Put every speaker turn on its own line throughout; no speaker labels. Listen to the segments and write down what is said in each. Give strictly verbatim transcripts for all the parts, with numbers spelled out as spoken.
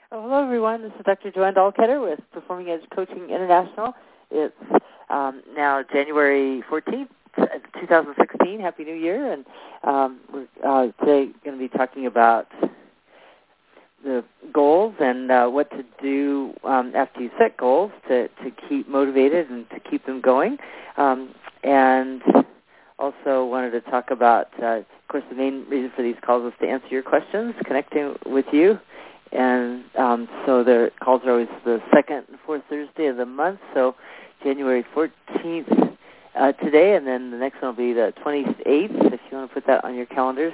Oh, hello, everyone. This is Doctor Joanne Dahlketter with Performing Edge Coaching International. It's um, now January fourteenth, twenty sixteen. Happy New Year. And um, we're uh, today going to be talking about the goals and uh, what to do um, after you set goals to, to keep motivated and to keep them going. Um, and also wanted to talk about, uh, of course, the main reason for these calls is to answer your questions, connecting with you. And um, so the calls are always the second and fourth Thursday of the month, so January fourteenth uh, today, and then the next one will be the twenty-eighth, if you want to put that on your calendars.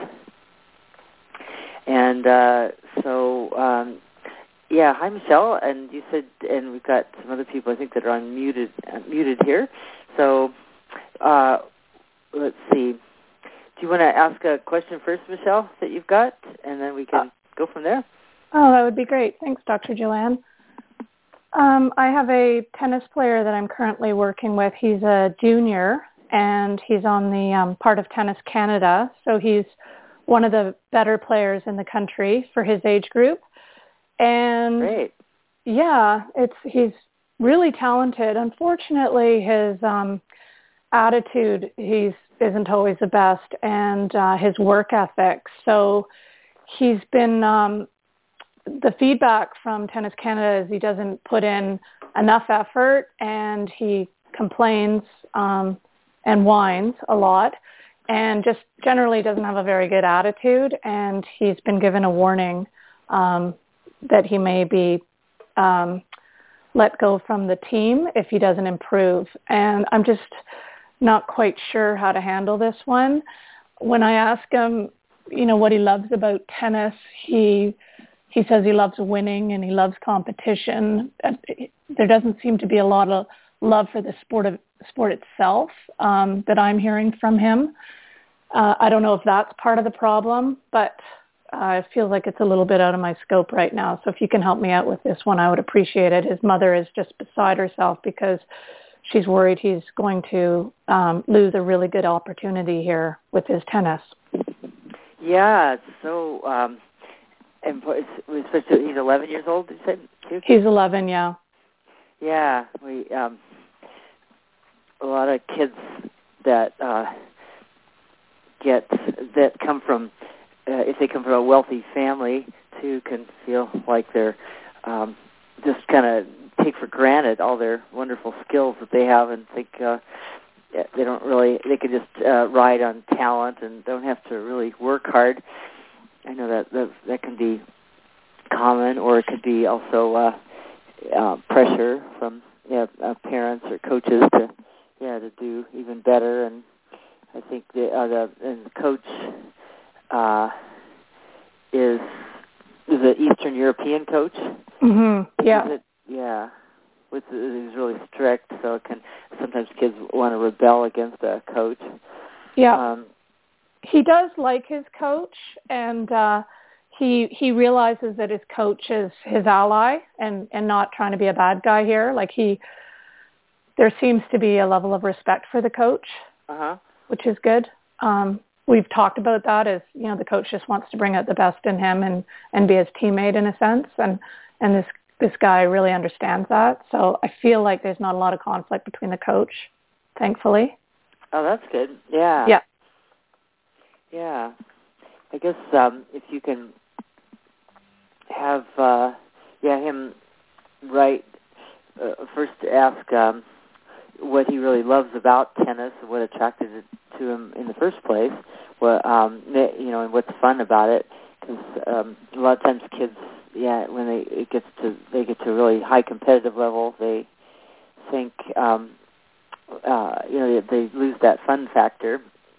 And uh, so, um, yeah, hi, Michelle, and you said, and we've got some other people, I think, that are unmuted, uh, muted here. So uh, let's see. Do you want to ask a question first, Michelle, that you've got, and then we can uh, go from there?
Oh, that would be great. Thanks, Doctor Joanne. Um, I have a tennis player that I'm currently working with. He's a junior, and he's on the um, part of Tennis Canada, so he's one of the better players in the country for his age group. And
Great.
yeah, it's he's really talented. Unfortunately, his um, attitude he's isn't always the best, and uh, his work ethic. So he's been um, the feedback from Tennis Canada is he doesn't put in enough effort, and he complains um, and whines a lot, and just generally doesn't have a very good attitude. And he's been given a warning um, that he may be um, let go from the team if he doesn't improve. And I'm just not quite sure how to handle this one. When I ask him, you know, what he loves about tennis, he He says he loves winning and he loves competition. There doesn't seem to be a lot of love for the sport of sport itself um, that I'm hearing from him. Uh, I don't know if that's part of the problem, but uh, it feels like it's a little bit out of my scope right now. So if you can help me out with this one, I would appreciate it. His mother is just beside herself because she's worried he's going to um, lose a really good opportunity here with his tennis.
Yeah, so... Um And especially, he's eleven years old, you said? Too?
He's eleven, yeah.
Yeah, we um, a lot of kids that uh, get that come from, uh, if they come from a wealthy family, too, can feel like they're um, just kind of take for granted all their wonderful skills that they have, and think uh, they don't really, they can just uh, ride on talent and don't have to really work hard. I know that, that that can be common, or it could be also uh, uh, pressure from yeah, uh, parents or coaches to yeah to do even better. And I think the uh, the, and the coach uh, is is an Eastern European coach.
Mm-hmm. Yeah.
Is it? Yeah. With he's really strict, so it can sometimes kids want to rebel against a coach.
Yeah.
Um,
He does like his coach, and uh, he he realizes that his coach is his ally and, and not trying to be a bad guy here. Like he, there seems to be a level of respect for the coach,
uh-huh.
which is good. Um, we've talked about that as, you know, the coach just wants to bring out the best in him and, and be his teammate in a sense, and, and this this guy really understands that. So I feel like there's not a lot of conflict between the coach, thankfully.
Oh, that's good. Yeah.
Yeah.
Yeah, I guess um, if you can have uh, yeah him write uh, first ask um, what he really loves about tennis, what attracted it to him in the first place, what um, you know, and what's fun about it. Because um, a lot of times kids, yeah, when they it gets to they get to a really high competitive level, they think um, uh, you know they, they lose that fun factor.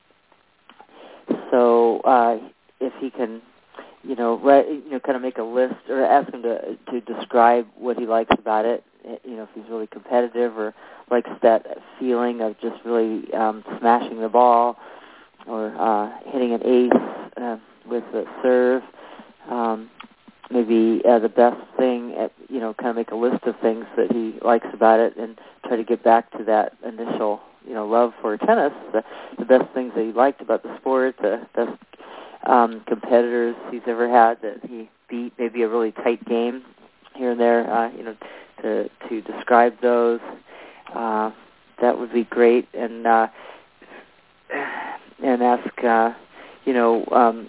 So uh, if he can, you know, write, you know, kind of make a list or ask him to to describe what he likes about it. You know, if he's really competitive or likes that feeling of just really um, smashing the ball or uh, hitting an ace uh, with the serve. Um, maybe uh, the best thing, at, you know, kind of make a list of things that he likes about it and try to get back to that initial, you know, love for tennis, the, the best things that he liked about the sport, the best um, competitors he's ever had that he beat, maybe a really tight game here and there, uh, you know, to to describe those. Uh, that would be great, and uh, and ask, uh, you know, um,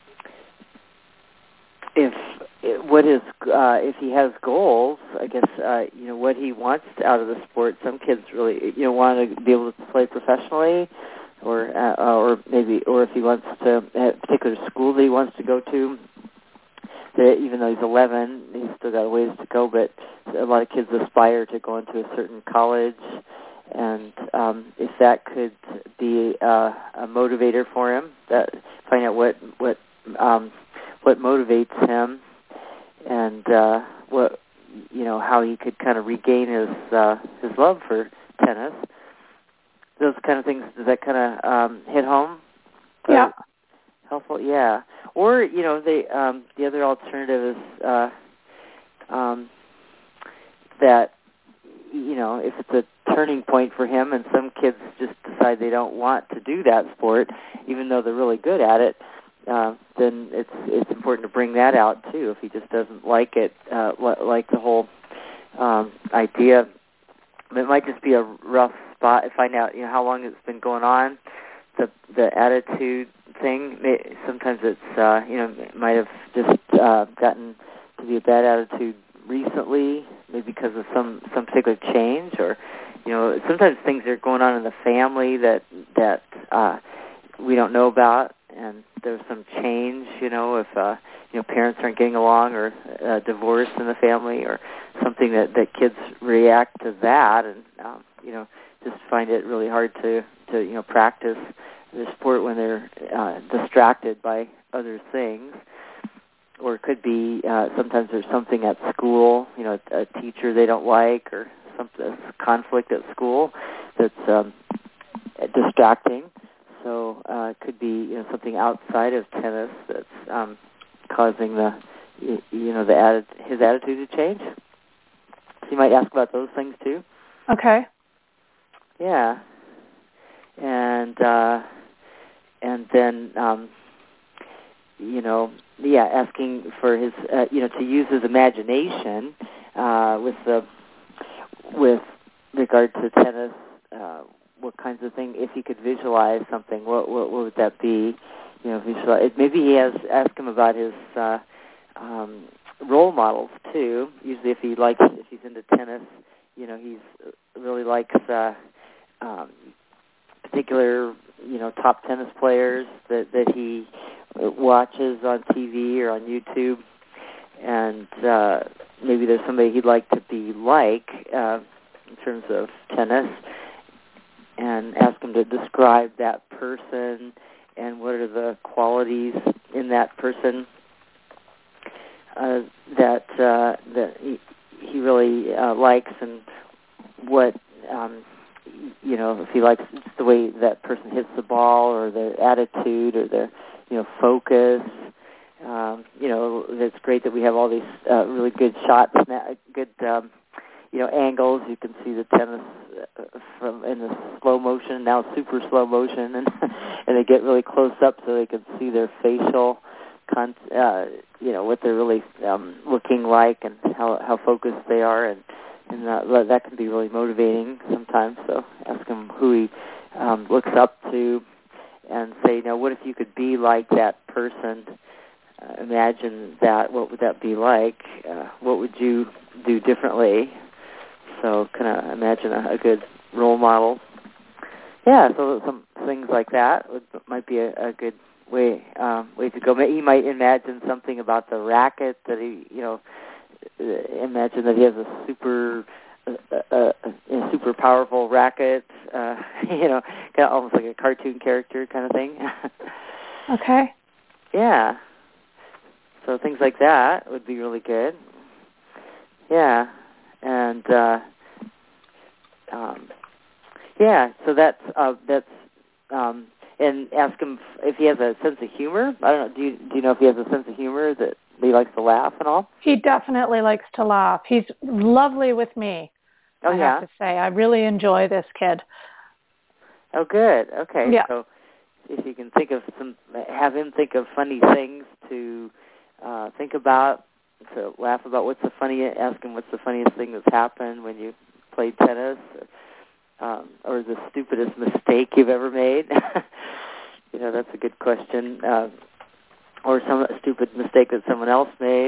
if what is uh, if he has goals. I guess uh, you know what he wants out of the sport. Some kids really, you know, want to be able to play professionally, or uh, or maybe, or if he wants to have a particular school that he wants to go to. That even though he's eleven, he's still got a ways to go. But a lot of kids aspire to go into a certain college, and um, if that could be uh, a motivator for him, that find out what what um, what motivates him, and uh, what you know how he could kind of regain his uh, his love for tennis. Those kind of things. Does that kind of um, hit home?
Yeah.
Helpful, yeah. Or you know, the um, the other alternative is uh, um, that you know, if it's a turning point for him, and some kids just decide they don't want to do that sport, even though they're really good at it, uh, then it's it's important to bring that out too. If he just doesn't like it, uh, like the whole um, idea, it might just be a rough spot. Find out you know how long it's been going on. The the attitude thing. Sometimes it's uh, you know it might have just uh, gotten to be a bad attitude recently, maybe because of some some particular change, or you know sometimes things are going on in the family that that uh, we don't know about, and there's some change. You know if uh, you know parents aren't getting along, or uh, divorce in the family, or something that that kids react to that, and um, you know just find it really hard to to you know practice the sport when they're uh, distracted by other things. Or it could be uh, sometimes there's something at school, you know, a, a teacher they don't like, or some a conflict at school that's um, distracting. So uh, it could be you know something outside of tennis that's um, causing the you, you know the atti- his attitude to change. So you might ask about those things too.
Okay.
Yeah. And uh, and then um, you know, yeah, asking for his uh, you know to use his imagination uh, with the with regard to tennis. Uh, what kinds of things? If he could visualize something, what what, what would that be? You know, visualize. Maybe he has ask him about his uh, um, role models too. Usually, if he likes, if he's into tennis, you know, he's really likes. Uh, um, particular, you know, top tennis players that, that he watches on T V or on YouTube, and uh, maybe there's somebody he'd like to be like uh, in terms of tennis, and ask him to describe that person and what are the qualities in that person uh, that uh, that he, he really uh, likes, and what um, you know, if he likes the way that person hits the ball, or their attitude, or their, you know, focus. Um, you know, it's great that we have all these uh, really good shots, good, um, you know, angles. You can see the tennis from in the slow motion, now super slow motion, and and they get really close up so they can see their facial, con- uh, you know, what they're really um, looking like, and how how focused they are, and. And that, that can be really motivating sometimes. So ask him who he um, looks up to, and say, now, what if you could be like that person? Uh, imagine that. What would that be like? Uh, what would you do differently? So kind of imagine a, a good role model. Yeah, so some things like that would, might be a, a good way um, way to go. He might imagine something about the racket that he, you know, imagine that he has a super, uh, uh, a super powerful racket, uh, you know, kind of almost like a cartoon character kind of thing.
Okay.
Yeah. So things like that would be really good. Yeah. And, uh, um, yeah, so that's, uh, that's, um, and ask him if he has a sense of humor. I don't know, do you, do you know if he has a sense of humor that he likes to laugh and all?
He definitely likes to laugh. He's lovely with me.
Oh,
I
yeah?
have to say. I really enjoy this kid.
Oh, good. Okay.
Yeah.
So if you can think of some, have him think of funny things to uh, think about, to laugh about what's the funny. Ask him what's the funniest thing that's happened when you played tennis, or, um, or the stupidest mistake you've ever made. You know, that's a good question. Uh, or some stupid mistake that someone else made.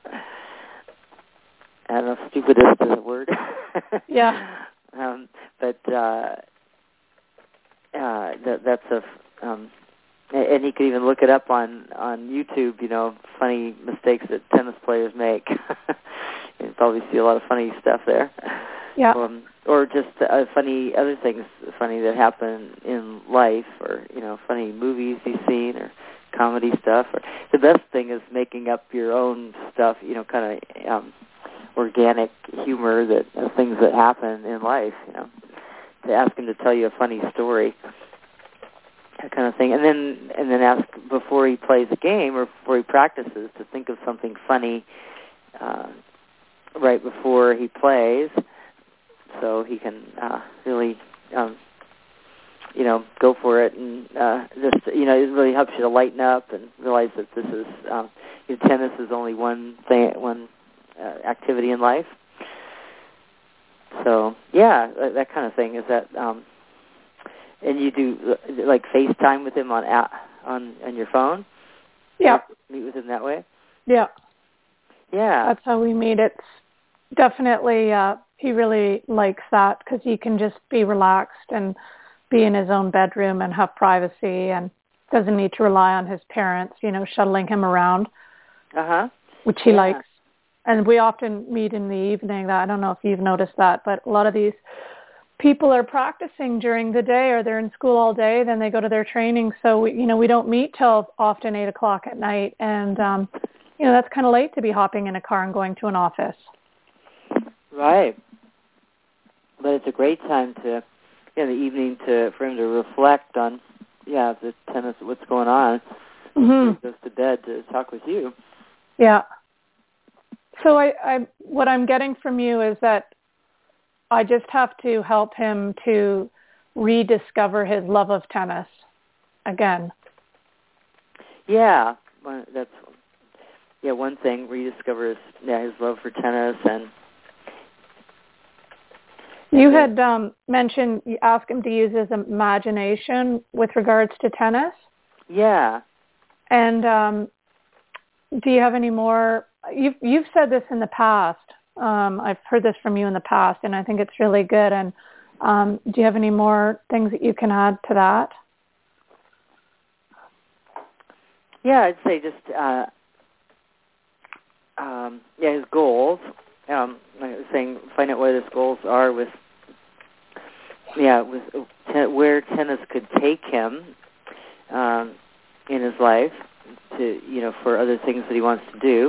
I don't know if stupidest is a word.
Yeah.
Um, but uh, uh, that, that's a, um, and he could even look it up on, on YouTube, you know, funny mistakes that tennis players make. You'd probably see a lot of funny stuff there.
Yeah.
Um, or just uh, funny other things, funny that happen in life, or, you know, funny movies you've seen, or comedy stuff. Or the best thing is making up your own stuff, you know, kind of um, organic humor, that uh, things that happen in life, you know, to ask him to tell you a funny story, that kind of thing. And then and then ask before he plays a game or before he practices to think of something funny uh, right before he plays, so he can uh, really, um, you know, go for it. And uh, just, you know, it really helps you to lighten up and realize that this is, um, you know, tennis is only one thing, one uh, activity in life. So, yeah, that, that kind of thing. Is that, um, and you do, like, FaceTime with him on on on your phone?
Yeah.
Meet with him that way?
Yeah.
Yeah.
That's how we meet. It's definitely, uh, he really likes that because he can just be relaxed and be in his own bedroom and have privacy and doesn't need to rely on his parents, you know, shuttling him around,
uh-huh.
which he
yeah.
likes. And we often meet in the evening. I don't know if you've noticed that, but a lot of these people are practicing during the day, or they're in school all day, then they go to their training. So, we, you know, we don't meet till often eight o'clock at night. And, um, you know, that's kind of late to be hopping in a car and going to an office.
Right. But it's a great time to, in the evening, to for him to reflect on, yeah, the tennis, what's going on.
Mm-hmm.
He goes to bed to talk with you.
Yeah. So I, I, what I'm getting from you is that I just have to help him to rediscover his love of tennis again.
Yeah, well, that's yeah one thing. Rediscover his, yeah, his love for tennis. And
you had um, mentioned you asked him to use his imagination with regards to tennis.
Yeah.
And um, do you have any more? You've you've said this in the past. Um, I've heard this from you in the past, and I think it's really good. And um, do you have any more things that you can add to that?
Yeah, I'd say just uh, um, yeah, his goals. Um, like I was saying, find out what his goals are with yeah with ten, where tennis could take him um, in his life to you know for other things that he wants to do.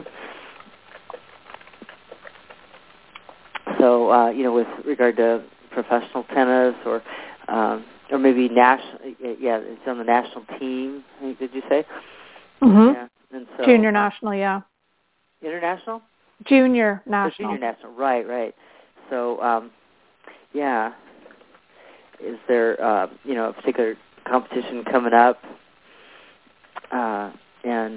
So, uh, you know, with regard to professional tennis, or um, or maybe national, yeah, it's on the national team. Did you say?
Mm-hmm.
Yeah. And so,
Junior national, yeah.
International.
Junior
Oh,
national.
junior national, right, right. So, um, yeah. Is there, uh, you know, a particular competition coming up, uh, and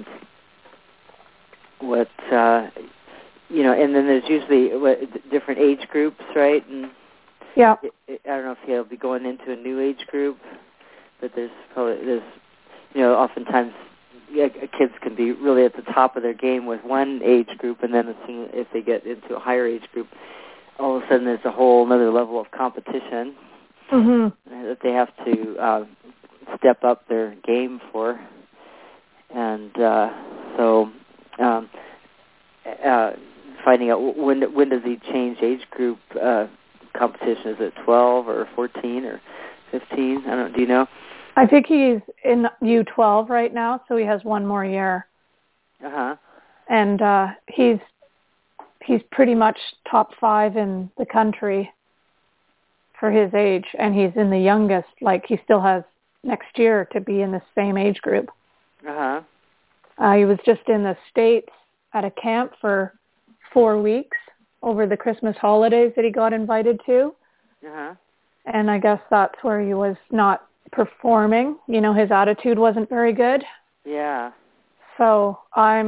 what? Uh, You know, and then there's usually what, different age groups, right? And
yeah.
It, it, I don't know if he'll be going into a new age group, but there's probably there's, you know, oftentimes yeah, kids can be really at the top of their game with one age group, and then as soon if they get into a higher age group, all of a sudden there's a whole other level of competition
mm-hmm.
that they have to uh, step up their game for, and uh, so. Um, uh, Finding out when when does he change age group uh, competition? Is it twelve or fourteen or fifteen? I don't. Do you know?
I think he's in U twelve right now, so he has one more year.
Uh huh.
And uh, he's he's pretty much top five in the country for his age, and he's in the youngest. Like he still has next year to be in the same age group.
Uh-huh.
Uh He was just in the States at a camp for four weeks over the Christmas holidays that he got invited to.
Uh-huh.
And I guess that's where he was not performing. You know, his attitude wasn't very good.
Yeah.
So I'm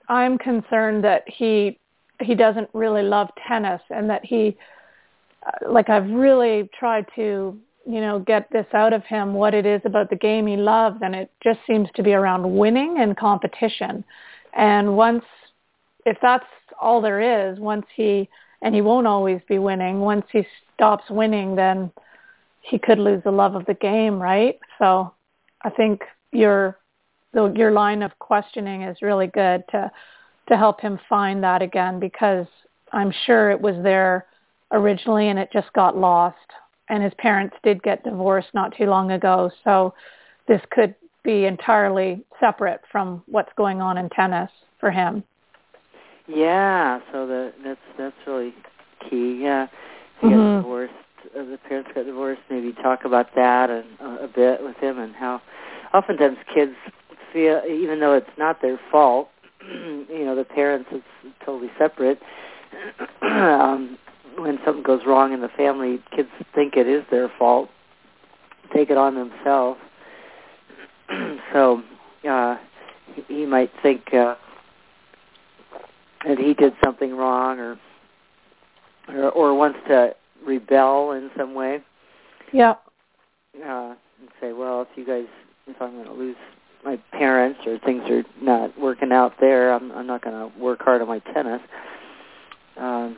I'm concerned that he he doesn't really love tennis, and that he, uh, like I've really tried to, you know, get this out of him, what it is about the game he loves, and it just seems to be around winning and competition. And once, if that's all there is, once he, and he won't always be winning, once he stops winning, then he could lose the love of the game, right? So I think your your line of questioning is really good to to help him find that again, because I'm sure it was there originally and it just got lost. And his parents did get divorced not too long ago, so this could be entirely separate from what's going on in tennis for him.
Yeah, so the, that's that's really key. Yeah, he
mm-hmm.
got divorced. Uh, the parents got divorced. Maybe talk about that and uh, a bit with him, and how oftentimes kids feel, even though it's not their fault, you know, the parents, it's totally separate. um, when something goes wrong in the family, kids think it is their fault, take it on themselves. so uh, he, he might think uh, that he did something wrong, or, or or wants to rebel in some way.
Yeah.
Uh, and say, well, if you guys, if I'm going to lose my parents, or things are not working out there, I'm, I'm not going to work hard on my tennis. Um,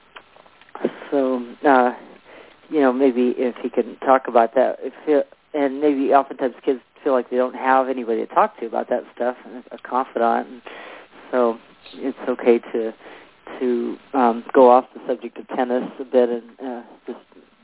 so, uh, you know, maybe if he can talk about that, if he, and maybe oftentimes kids feel like they don't have anybody to talk to about that stuff, a confidant, and so it's okay to to um, go off the subject of tennis a bit, and uh, just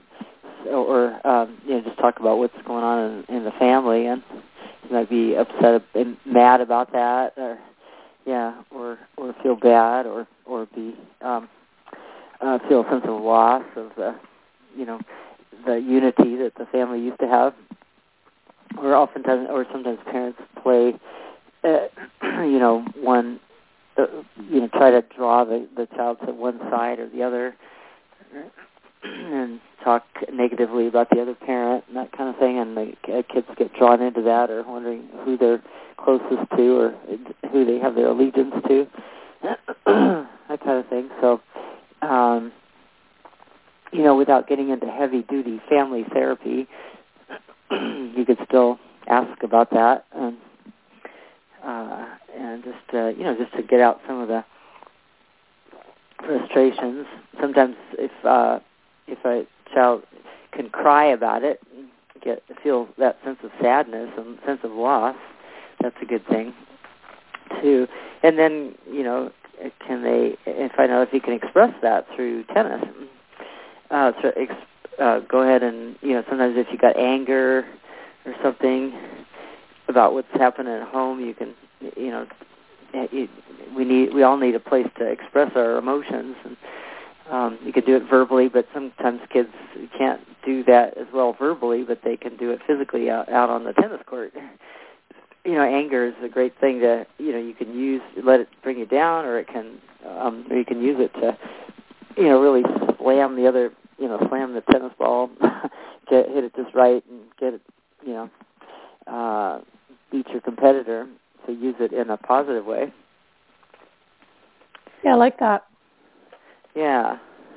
or um, you know, just talk about what's going on in, in the family, and he might be upset and mad about that, or yeah, or or feel bad, or or be um, uh, feel a sense of loss of the, you know, the unity that the family used to have. Or oftentimes, or sometimes parents play, uh, you know, one, uh, you know, try to draw the, the child to one side or the other, and talk negatively about the other parent and that kind of thing, and the uh, kids get drawn into that, or wondering who they're closest to, or who they have their allegiance to, that kind of thing. So, um, you know, without getting into heavy-duty family therapy, you could still ask about that, and uh, and just uh, you know, just to get out some of the frustrations. Sometimes, if uh, if a child can cry about it, get feel that sense of sadness and sense of loss, that's a good thing too. And then, you know, can they? And find out if he can express that through tennis. Uh, so ex- uh, go ahead and, you know, sometimes if you got anger or something about what's happening at home, you can, you know, it, we need, we all need a place to express our emotions, and um, you can do it verbally, but sometimes kids can't do that as well verbally, but they can do it physically out, out on the tennis court. You know, anger is a great thing to, you know, you can use, let it bring you down, or it can, um, or you can use it to, you know, really slam the other, you know, slam the tennis ball, get, hit it just right, and get it, you know, uh, beat your competitor. So use it in a positive way.
Yeah, I like that.
Yeah.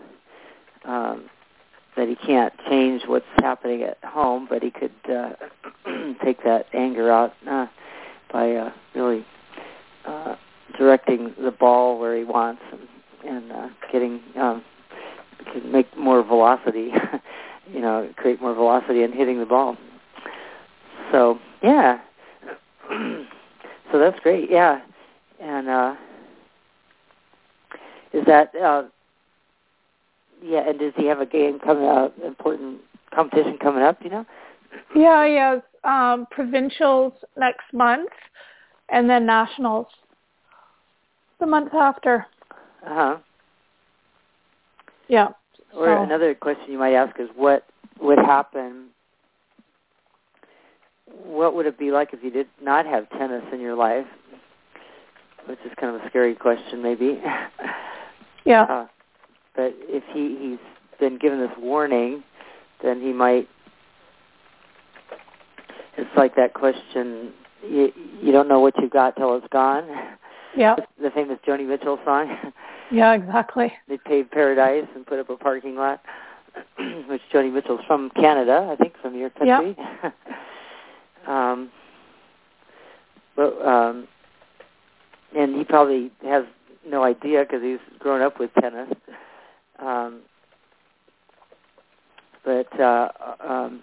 Um, that he can't change what's happening at home, but he could uh, take that anger out uh, by uh, really uh, directing the ball where he wants, and, and uh, getting um, can make more velocity. You know, create more velocity in hitting the ball. So yeah, so that's great. Yeah, and uh, is that uh, yeah? And does he have a game coming up? Important competition coming up? You know?
Yeah, he has um, provincials next month, and then nationals the month after.
Uh huh.
Yeah.
Or
so.
Another question you might ask is, what would happen? What would it be like if you did not have tennis in your life? Which is kind of a scary question, maybe.
Yeah.
Uh, but if he, he's been given this warning, then he might. It's like that question: you, you don't know what you've got till it's gone.
Yeah.
The famous Joni Mitchell song.
Yeah, exactly.
They paved paradise and put up a parking lot, which Joni Mitchell's from Canada, I think, from your country.
Yeah.
um, but, um, and he probably has no idea because he's grown up with tennis. Um, but uh, um,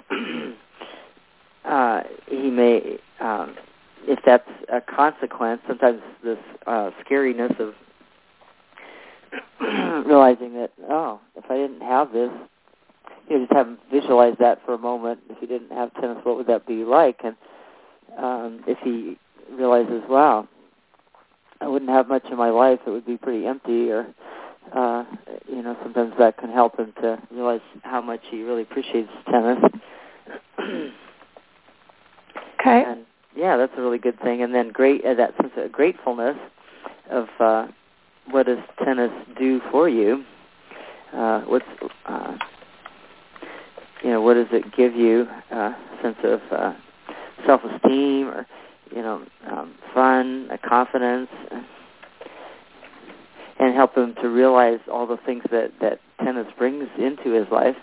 uh, he may, um, if that's a consequence, sometimes this uh, scariness of realizing that, oh, if I didn't have this, you know, just have him visualize that for a moment. If he didn't have tennis, what would that be like? And um, if he realizes, wow, I wouldn't have much in my life, it would be pretty empty, or, uh, you know, sometimes that can help him to realize how much he really appreciates tennis.
Okay.
And, yeah, that's a really good thing. And then great uh, that sense of gratefulness of uh, what does tennis do for you? Uh, what's uh, you know, what does it give you? A uh, sense of uh, self-esteem, or you know, um, fun, a confidence, and help him to realize all the things that, that tennis brings into his life.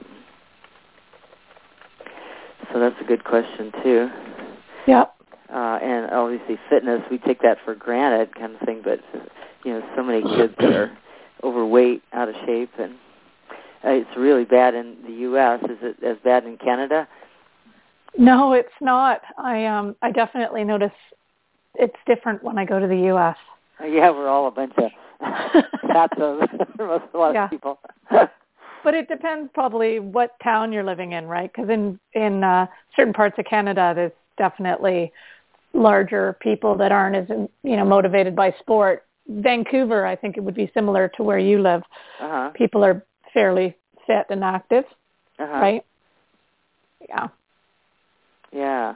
So that's a good question too.
Yeah.
Uh, and obviously fitness, we take that for granted kind of thing, but you know, so many kids that are overweight, out of shape, and uh, it's really bad in the U S Is it as bad in Canada?
No, it's not. I um I definitely notice it's different when I go to the U S.
Uh, yeah, we're all a bunch of fatos for most a lot
yeah.
of people.
But it depends probably what town you're living in, right? Because in in uh, certain parts of Canada, there's definitely larger people that aren't as you know motivated by sport. Vancouver, I think it would be similar to where you live.
Uh-huh.
People are fairly fit and active,
uh-huh.
right? Yeah.
Yeah.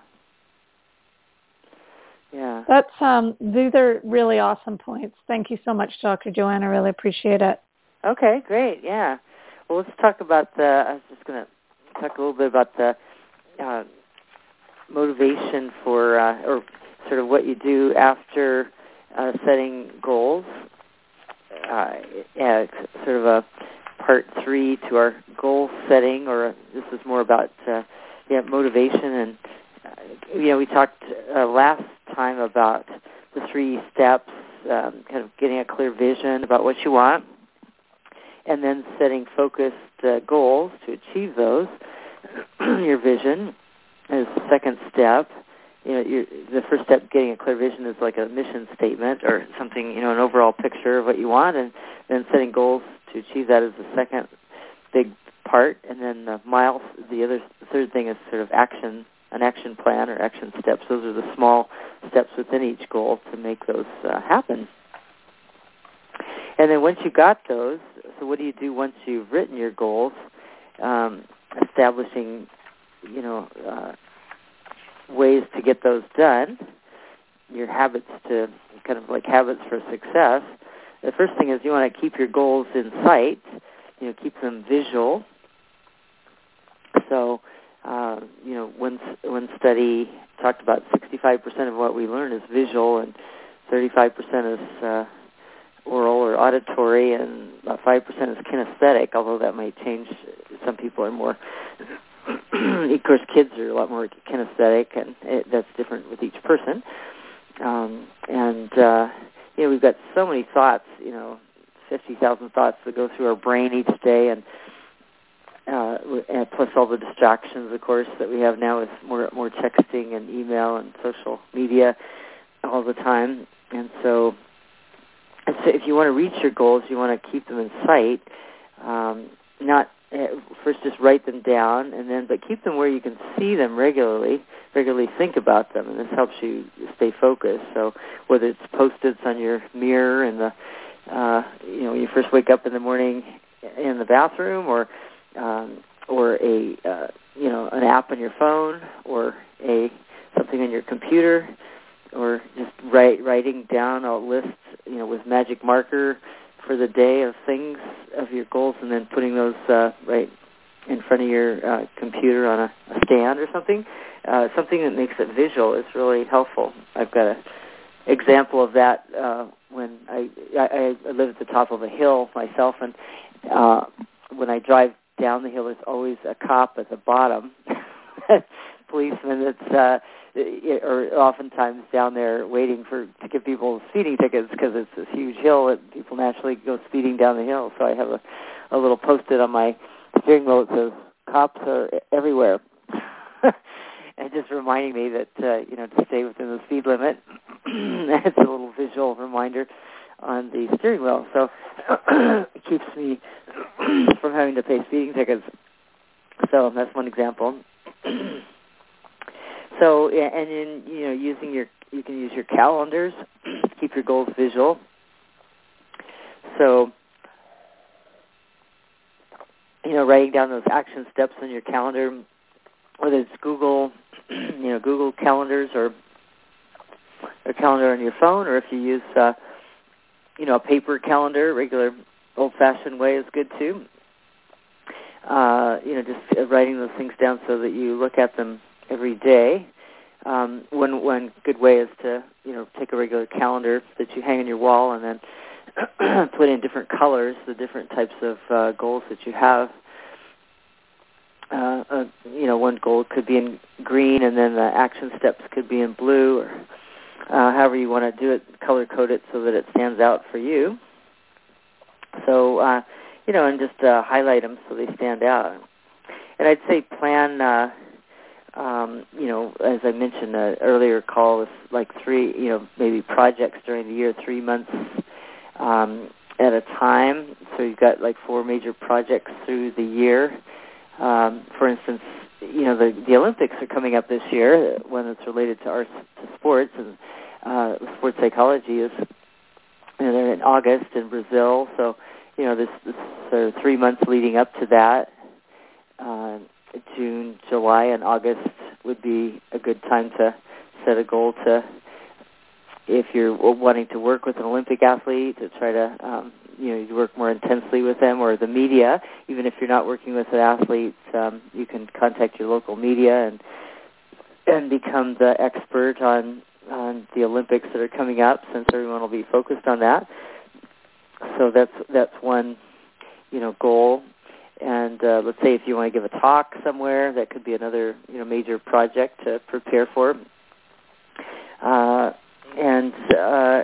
Yeah.
That's um. These are really awesome points. Thank you so much, Doctor Joanne. I really appreciate it.
Okay, great. Yeah. Well, let's talk about the. I was just going to talk a little bit about the uh, motivation for, uh, or sort of what you do after uh, setting goals. Uh, yeah, sort of a part three to our goal setting, or this is more about uh, yeah motivation. And uh, you know, we talked uh, last time about the three steps, um, kind of getting a clear vision about what you want, and then setting focused uh, goals to achieve those. Your vision is the second step. You know, you're, the first step, getting a clear vision, is like a mission statement or something, you know, an overall picture of what you want, and then setting goals to achieve that is the second big part. And then the miles, the other, the third thing is sort of action, an action plan or action steps. Those are the small steps within each goal to make those uh, happen. And then once you got those, so what do you do once you've written your goals? Um, establishing, you know, uh, ways to get those done, your habits to, kind of like habits for success. The first thing is you want to keep your goals in sight, you know, keep them visual. So, uh, you know, one, one study talked about sixty-five percent of what we learn is visual and thirty-five percent is uh, oral or auditory, and about five percent is kinesthetic, although that might change. Some people are more, of course, kids are a lot more kinesthetic, and it, that's different with each person. Um, and, uh, you know, we've got so many thoughts, you know, fifty thousand thoughts that go through our brain each day, and, uh, and plus all the distractions, of course, that we have now with more, more texting and email and social media all the time. And so, and so if you want to reach your goals, you want to keep them in sight, um, not uh, first just write them down, and then but keep them where you can see them regularly, regularly think about them, and this helps you stay focused. So whether it's Post-its on your mirror and the, uh, you know, when you first wake up in the morning in the bathroom, or um, or a, uh, you know, an app on your phone, or a something on your computer, or just write, writing down a list, you know, with magic marker for the day of things, of your goals, and then putting those uh, right in front of your uh, computer on a, a stand or something. Uh, something that makes it visual is really helpful. I've got a example of that uh, when I, I I live at the top of a hill myself, and uh, when I drive down the hill, there's always a cop at the bottom, policeman that's uh, or oftentimes down there waiting for to give people speeding tickets because it's this huge hill and people naturally go speeding down the hill. So I have a, a little post-it on my steering wheel that says "Cops are everywhere." And just reminding me that, uh, you know, to stay within the speed limit. It's a little visual reminder on the steering wheel. So it keeps me from having to pay speeding tickets. So that's one example. So, and in, you know, using your, you can use your calendars to keep your goals visual. So, you know, writing down those action steps on your calendar, whether it's Google, you know, Google Calendars or a calendar on your phone, or if you use, uh, you know, a paper calendar, regular old-fashioned way is good too. Uh, you know, just writing those things down so that you look at them every day. Um, one one good way is to, you know, take a regular calendar that you hang on your wall and then put in different colors, the different types of uh, goals that you have. Uh, uh, you know, one goal could be in green, and then the action steps could be in blue, or uh, however you want to do it, color code it so that it stands out for you. So, uh, you know, and just uh, highlight them so they stand out. And I'd say plan, uh, um, you know, as I mentioned in an earlier call, with like three, you know, maybe projects during the year, three months um, at a time. So you've got like four major projects through the year. Um, for instance, you know, the, the Olympics are coming up this year, one that's related to arts, to sports, and uh, sports psychology is, you know, they're in August in Brazil. So, you know, this, this uh, three months leading up to that, uh, June, July, and August would be a good time to set a goal to, if you're wanting to work with an Olympic athlete, to try to, um, you know, you work more intensely with them, or the media. Even if you're not working with an athlete, um, you can contact your local media and and become the expert on on the Olympics that are coming up, since everyone will be focused on that. So that's that's one, you know, goal. And uh, let's say if you want to give a talk somewhere, that could be another, you know, major project to prepare for. Uh, and uh,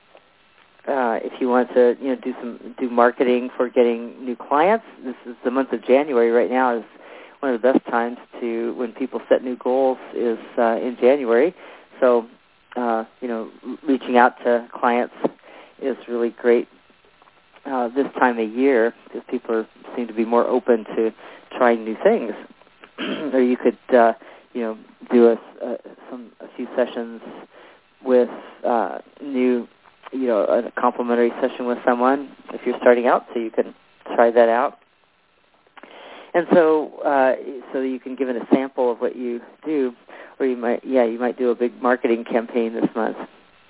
uh, if you want to, you know, do some do marketing for getting new clients, this is the month of January right now is one of the best times to, when people set new goals, is uh, in January. So, uh, you know, reaching out to clients is really great uh, this time of year, because people are, seem to be more open to trying new things. Or you could, uh, you know, do a, a, some a few sessions with uh, new, you know, a complimentary session with someone if you're starting out, so you can try that out. And so, uh, so you can give it a sample of what you do, or you might, yeah, you might do a big marketing campaign this month.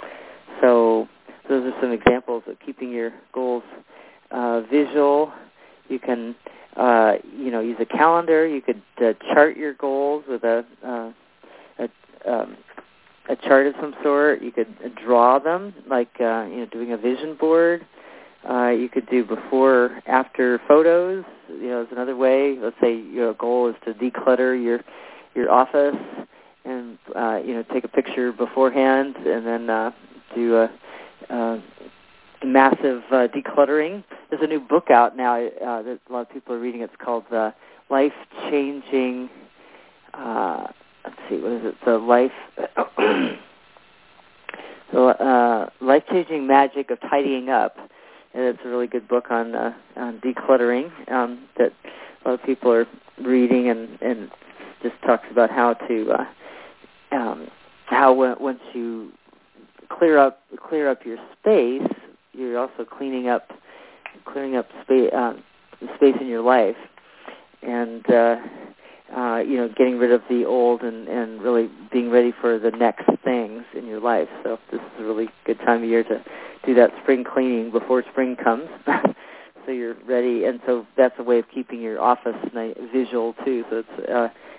So those are some examples of keeping your goals uh, visual. You can, uh, you know, use a calendar. You could uh, chart your goals with a, uh, a, um, a chart of some sort. You could draw them, like uh, you know, doing a vision board. Uh, you could do before, after photos. You know, is another way. Let's say your goal is to declutter your your office, and uh, you know, take a picture beforehand, and then uh, do a, a massive uh, decluttering. There's a new book out now uh, that a lot of people are reading. It's called uh, Life Changing. Uh, let's see, what is it? The Life. the uh, Life Changing Magic of Tidying Up. And it's a really good book on, uh, on decluttering um, that a lot of people are reading, and, and just talks about how to uh, um, how when, once you clear up clear up your space, you're also cleaning up clearing up space uh, space in your life, and uh, uh, you know, getting rid of the old and, and really being ready for the next things in your life. So this is a really good time of year to do that spring cleaning before spring comes, so you're ready. And so that's a way of keeping your office nice, visual too. So it's uh,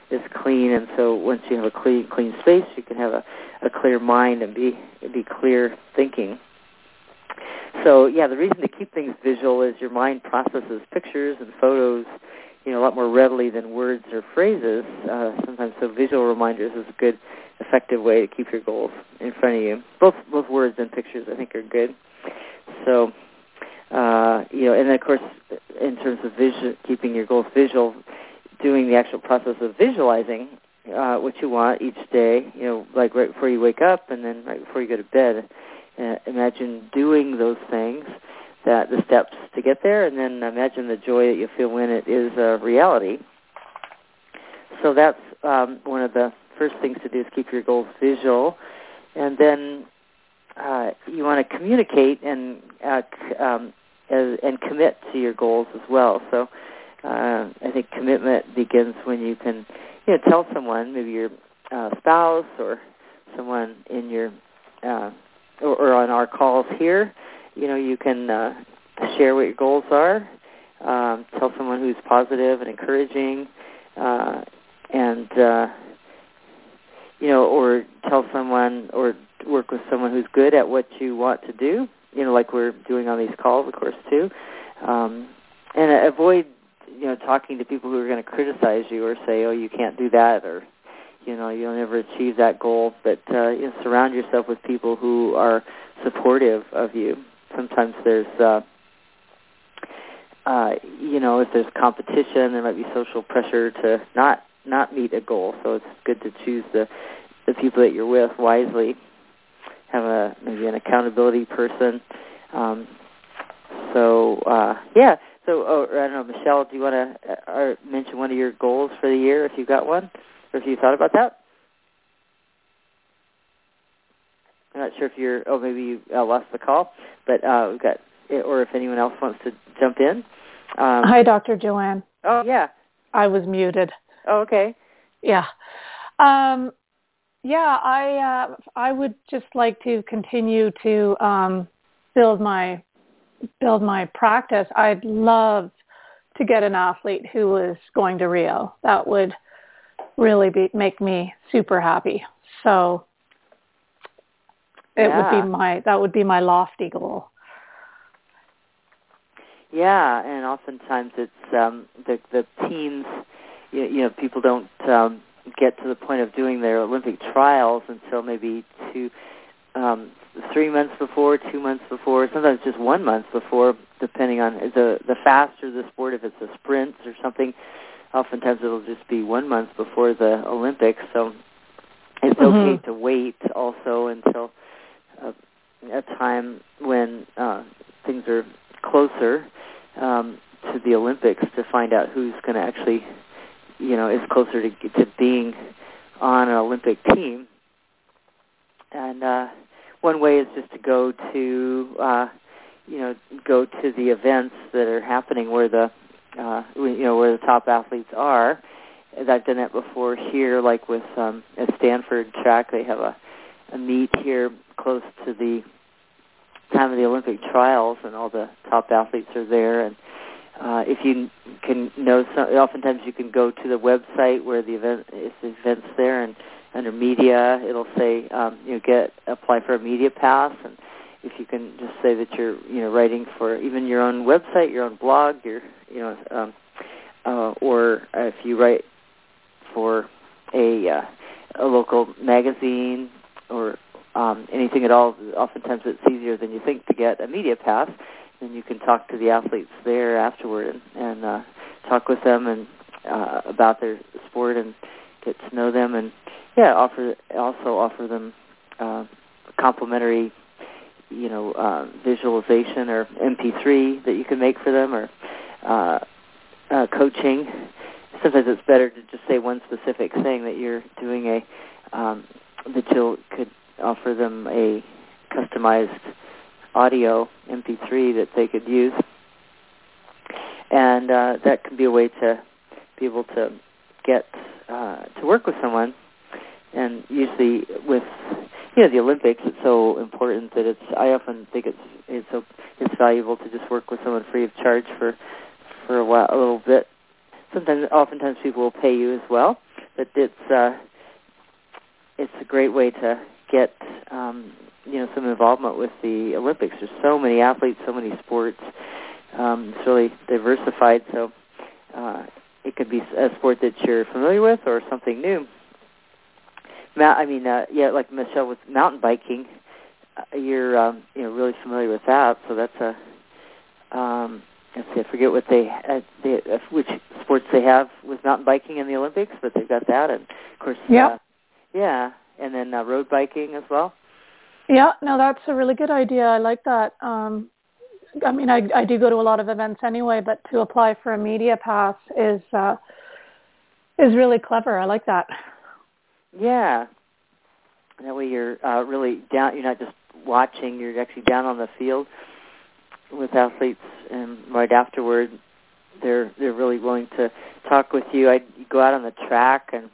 is clean, and so once you have a clean clean space, you can have a, a clear mind and be be clear thinking. So yeah, the reason to keep things visual is your mind processes pictures and photos, you know, a lot more readily than words or phrases. Uh, sometimes, so visual reminders is a good, effective way to keep your goals in front of you. Both both words and pictures, I think, are good. So, uh, you know, and of course, in terms of vision, keeping your goals visual, doing the actual process of visualizing uh, what you want each day, you know, like right before you wake up and then right before you go to bed. Uh, imagine doing those things, that the steps to get there, and then imagine the joy that you feel when it is a reality. So that's um, one of the first things to do is keep your goals visual, and then uh, you want to communicate and uh, um, as, and commit to your goals as well. So uh, I think commitment begins when you can, you know, tell someone, maybe your uh, spouse or someone in your uh, or, or on our calls here, you know, you can uh, share what your goals are, um, tell someone who's positive and encouraging, uh, and, uh, you know, or tell someone or work with someone who's good at what you want to do, you know, like we're doing on these calls, of course, too. Um, and avoid, you know, talking to people who are going to criticize you or say, oh, you can't do that, or, you know, you'll never achieve that goal. But uh, you know, surround yourself with people who are supportive of you. Sometimes there's, uh, uh, you know, if there's competition, there might be social pressure to not not meet a goal. So it's good to choose the the people that you're with wisely. Have a maybe an accountability person. Um, so uh, yeah. So oh, I don't know, Michelle, do you want to uh, mention one of your goals for the year if you've got one, or if you thought about that? I'm not sure if you're, oh, maybe you uh, lost the call, but uh, we've got, or if anyone else wants to jump in. Um,
Hi, Doctor Joanne.
Oh, yeah.
I was muted.
Oh, okay.
Yeah. Um, yeah, I uh, I would just like to continue to um, build my build my practice. I'd love to get an athlete who is going to Rio. That would really be, make me super happy. So it
yeah.
would be my that would be my lofty goal.
Yeah, and oftentimes it's um, the the teams. You, you know, people don't um, get to the point of doing their Olympic trials until maybe two, um, three months before, two months before, sometimes just one month before, depending on the the faster the sport. If it's a sprint or something, oftentimes it'll just be one month before the Olympics. So it's
Mm-hmm.
okay to wait also until a, a time when uh, things are closer um, to the Olympics to find out who's going to actually, you know, is closer to, to being on an Olympic team. And uh, one way is just to go to, uh, you know, go to the events that are happening where the, uh, you know, where the top athletes are. As I've done that before here, like with um, at Stanford track, they have a, a meet here close to the time of the Olympic trials, and all the top athletes are there. And uh, if you can know, some, oftentimes you can go to the website where the event, if the event's there, and under media, it'll say, um, you know, get apply for a media pass. And if you can just say that you're, you know, writing for even your own website, your own blog, your, you know, um, uh, or if you write for a uh, a local magazine or um, anything at all, oftentimes it's easier than you think to get a media pass. And you can talk to the athletes there afterward and, and uh, talk with them and uh, about their sport and get to know them. And yeah, offer also offer them uh, complimentary, you know, uh, visualization or M P three that you can make for them, or uh, uh, coaching. Sometimes it's better to just say one specific thing that you're doing a um, that you could offer them a customized audio M P three that they could use, and uh, that can be a way to be able to get uh, to work with someone. And usually with, you know, the Olympics, it's so important that it's. I often think it's it's so it's valuable to just work with someone free of charge for for a while, a little bit. Sometimes, oftentimes, people will pay you as well. but it's uh, it's a great way to get um, you know some involvement with the Olympics. There's so many athletes, so many sports. Um, it's really diversified, so uh, it could be a sport that you're familiar with or something new. I mean, uh, yeah, like Michelle with mountain biking, uh, you're um, you know really familiar with that. So that's a um, let's see, I forget what they, uh, they uh, which sports they have with mountain biking in the Olympics, but they've got that, and of course,
yep.
uh, yeah, and then uh, road biking as well.
Yeah, no, that's a really good idea. I like that. Um, I mean, I, I do go to a lot of events anyway, but to apply for a media pass is uh, is really clever. I like that.
Yeah. That way you're uh, really down, you're not just watching, you're actually down on the field with athletes, and right afterward they're they're really willing to talk with you. I you go out on the track, and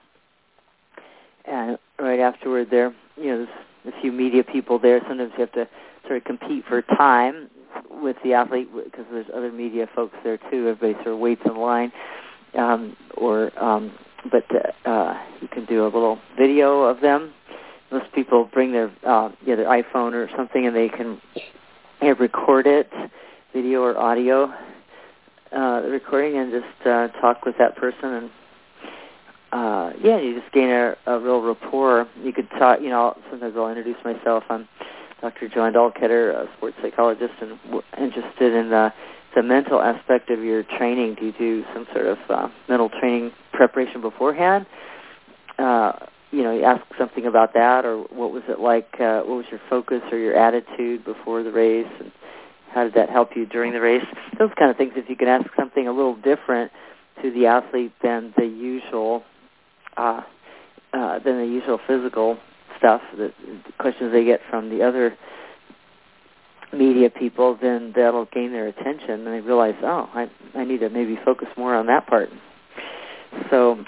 and right afterward there, you know, there's a few media people there. Sometimes you have to sort of compete for time with the athlete because there's other media folks there too. Everybody sort of waits in line, um, or um, but uh, you can do a little video of them. Most people bring their uh, yeah, their iPhone or something, and they can you know, record it, video or audio, uh, the recording, and just uh, talk with that person. And uh, yeah, you just gain a, a real rapport. You could talk. You know, sometimes I'll introduce myself. I'm Doctor Joanne Dahlketter, a sports psychologist, and w- interested in the the mental aspect of your training. Do you do some sort of uh, mental training preparation beforehand? Uh, you know, you ask something about that, or what was it like, uh, what was your focus or your attitude before the race, and how did that help you during the race? Those kind of things, if you can ask something a little different to the athlete than the usual, uh, uh, than the usual physical stuff, the, the questions they get from the other media people, then that'll gain their attention, and they realize, oh, I, I need to maybe focus more on that part. So...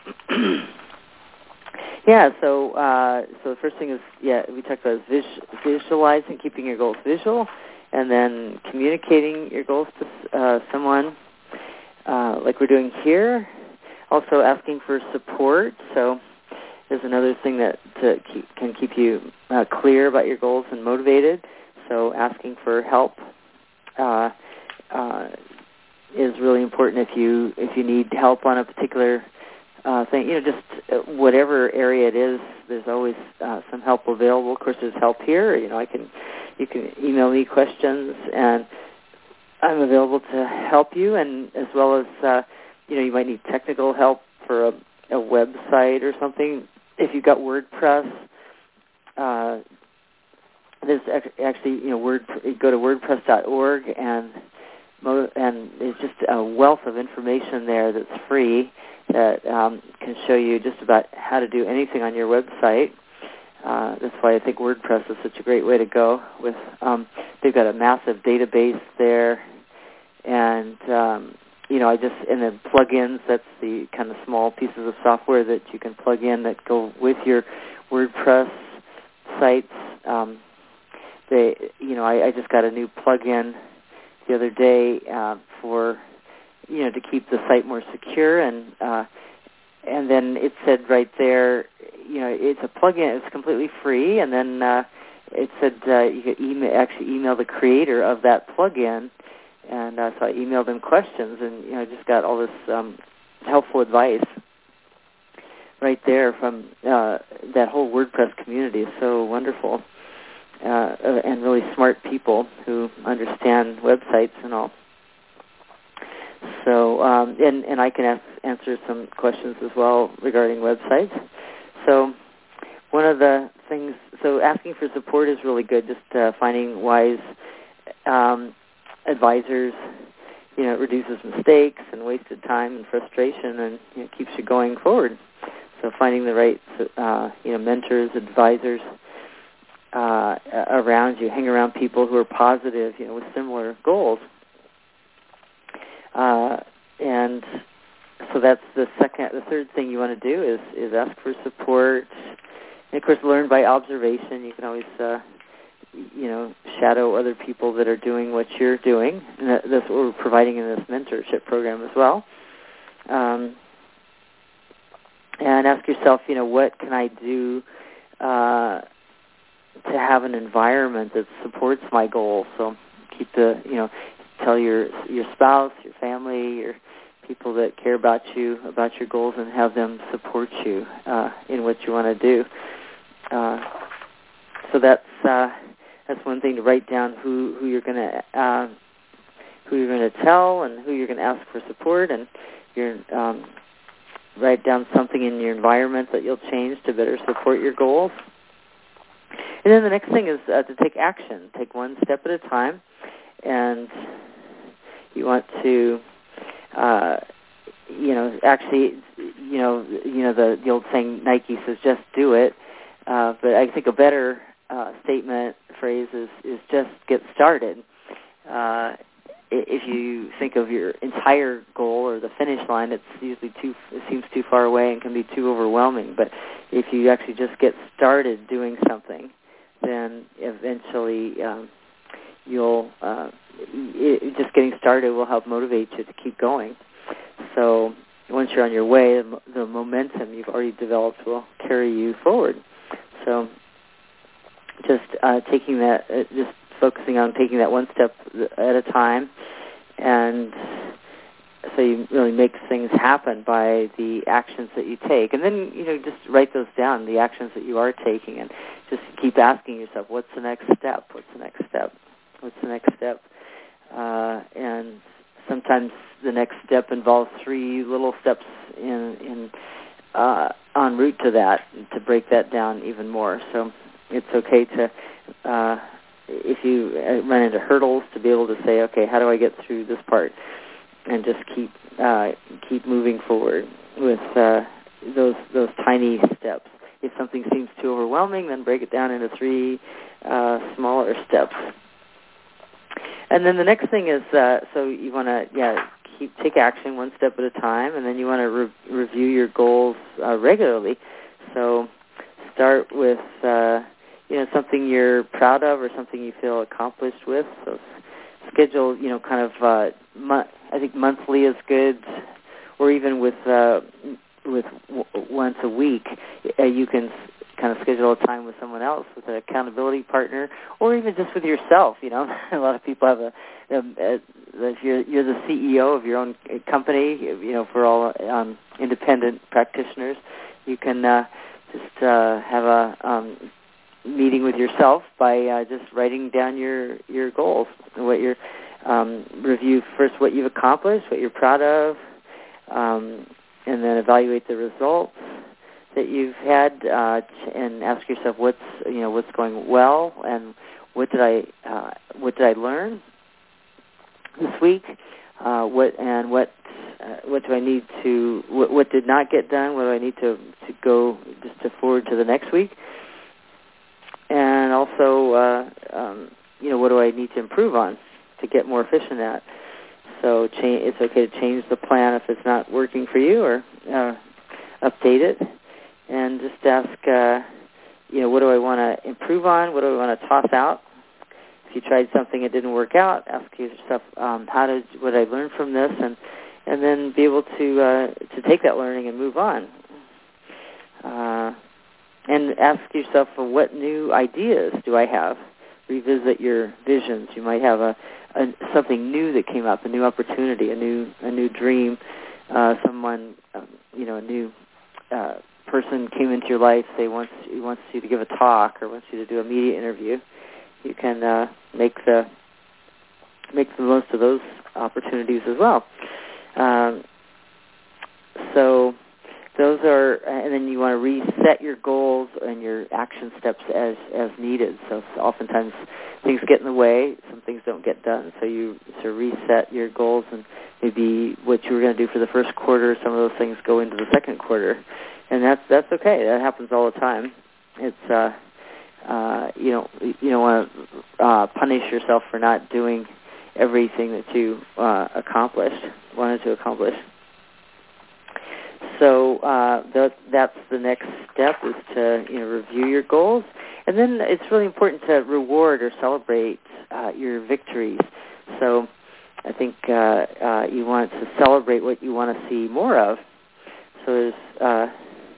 Yeah, so uh, so the first thing is, yeah, we talked about vis- visualizing, keeping your goals visual, and then communicating your goals to uh, someone, uh, like we're doing here. Also asking for support. So there's another thing that to keep, can keep you uh, clear about your goals and motivated. So asking for help uh, uh, is really important if you if you need help on a particular Uh, thing, you know, just uh, whatever area it is, there's always uh, some help available. Of course, there's help here. You know, I can, you can email me questions, and I'm available to help you. And as well as, uh, you know, you might need technical help for a, a website or something. If you've got WordPress, uh, there's actually, you know, Word. You go to WordPress dot org, and and there's just a wealth of information there that's free, that um, can show you just about how to do anything on your website. Uh, that's why I think WordPress is such a great way to go. With um, they've got a massive database there, and um, you know, I just and then plugins. That's the kind of small pieces of software that you can plug in that go with your WordPress sites. Um, they, you know, I, I just got a new plugin the other day uh, for. you know, to keep the site more secure, and uh, and then it said right there, you know, it's a plugin, it's completely free, and then uh, it said uh, you could email, actually email the creator of that plugin, and uh, so I emailed them questions, and you know, I just got all this um, helpful advice right there from uh, that whole WordPress community. Is so wonderful, uh, and really smart people who understand websites and all. So, um, and, and I can ask, answer some questions as well regarding websites. So one of the things, so asking for support is really good, just uh, finding wise um, advisors. You know, it reduces mistakes and wasted time and frustration, and you know, keeps you going forward. So finding the right, uh, you know, mentors, advisors uh, around you. Hang around people who are positive, you know, with similar goals. Uh, and so that's the second. The third thing you want to do is, is ask for support. And of course, learn by observation. You can always, uh, you know, shadow other people that are doing what you're doing. And that, that's what we're providing in this mentorship program as well. Um, and ask yourself, you know, what can I do uh, to have an environment that supports my goals? So keep the, you know, tell your your spouse, your family, your people that care about you, about your goals, and have them support you uh, in what you want to do. Uh, so that's uh, that's one thing, to write down who, who you're going to uh, who you're going to tell and who you're going to ask for support, and you're um, write down something in your environment that you'll change to better support your goals. And then the next thing is uh, to take action. Take one step at a time, and you want to, uh, you know, actually, you know, you know the, the old saying, Nike says, "Just do it." Uh, but I think a better uh, statement phrase is, is just get started. Uh, if you think of your entire goal or the finish line, it's usually too, it seems too far away and can be too overwhelming. But if you actually just get started doing something, then eventually um, you'll, uh, it, just getting started will help motivate you to keep going. So once you're on your way, the, the momentum you've already developed will carry you forward. So just uh, taking that, uh, just focusing on taking that one step at a time, and so you really make things happen by the actions that you take. And then, you know, just write those down, the actions that you are taking, and just keep asking yourself, what's the next step? What's the next step? What's the next step? Uh, and sometimes the next step involves three little steps in, in uh, en route to that, to break that down even more. So it's okay to, uh, if you run into hurdles, to be able to say, okay, how do I get through this part? And just keep uh, keep moving forward with uh, those those tiny steps. If something seems too overwhelming, then break it down into three uh, smaller steps. And then the next thing is, uh, so you want to yeah keep take action one step at a time, and then you want to re- review your goals uh, regularly. So start with uh, you know something you're proud of or something you feel accomplished with. So schedule, you know, kind of, uh, mo- I think monthly is good, or even with uh, with w- once a week. Uh, you can s- kind of schedule a time with someone else, with an accountability partner, or even just with yourself. You know, a lot of people have a, a, a if you're you're the C E O of your own company. You know, for all um, independent practitioners, you can uh, just uh, have a um, meeting with yourself by uh, just writing down your, your goals, what you're, um, review first what you've accomplished, what you're proud of, um, and then evaluate the results that you've had, uh, and ask yourself what's, you know, what's going well, and what did I, uh, what did I learn this week, uh, what, and what, uh, what do I need to, what, what did not get done, what do I need to, to go just to forward to the next week. And also, uh, um, you know, what do I need to improve on to get more efficient at? So change, it's okay to change the plan if it's not working for you, or uh, update it. And just ask, uh, you know, what do I want to improve on? What do I want to toss out? If you tried something that didn't work out, ask yourself, um, how did, what did I learn from this? And and then be able to uh, to take that learning and move on. Uh, And ask yourself, well, what new ideas do I have? Revisit your visions. You might have a, a something new that came up, a new opportunity, a new a new dream. Uh, someone, um, you know, a new uh, person came into your life. Say wants wants you to give a talk or wants you to do a media interview. You can uh, make the make the most of those opportunities as well. Um, so. Those are, and then you want to reset your goals and your action steps as, as needed. So oftentimes things get in the way, some things don't get done. So you sort of reset your goals, and maybe what you were going to do for the first quarter, some of those things go into the second quarter, and that's that's okay. That happens all the time. It's uh, uh, you know you don't want to uh, punish yourself for not doing everything that you uh, accomplished, wanted to accomplish. So uh, that, that's the next step, is to you know review your goals, and then it's really important to reward or celebrate uh, your victories. So I think uh, uh, you want to celebrate what you want to see more of. So there's uh,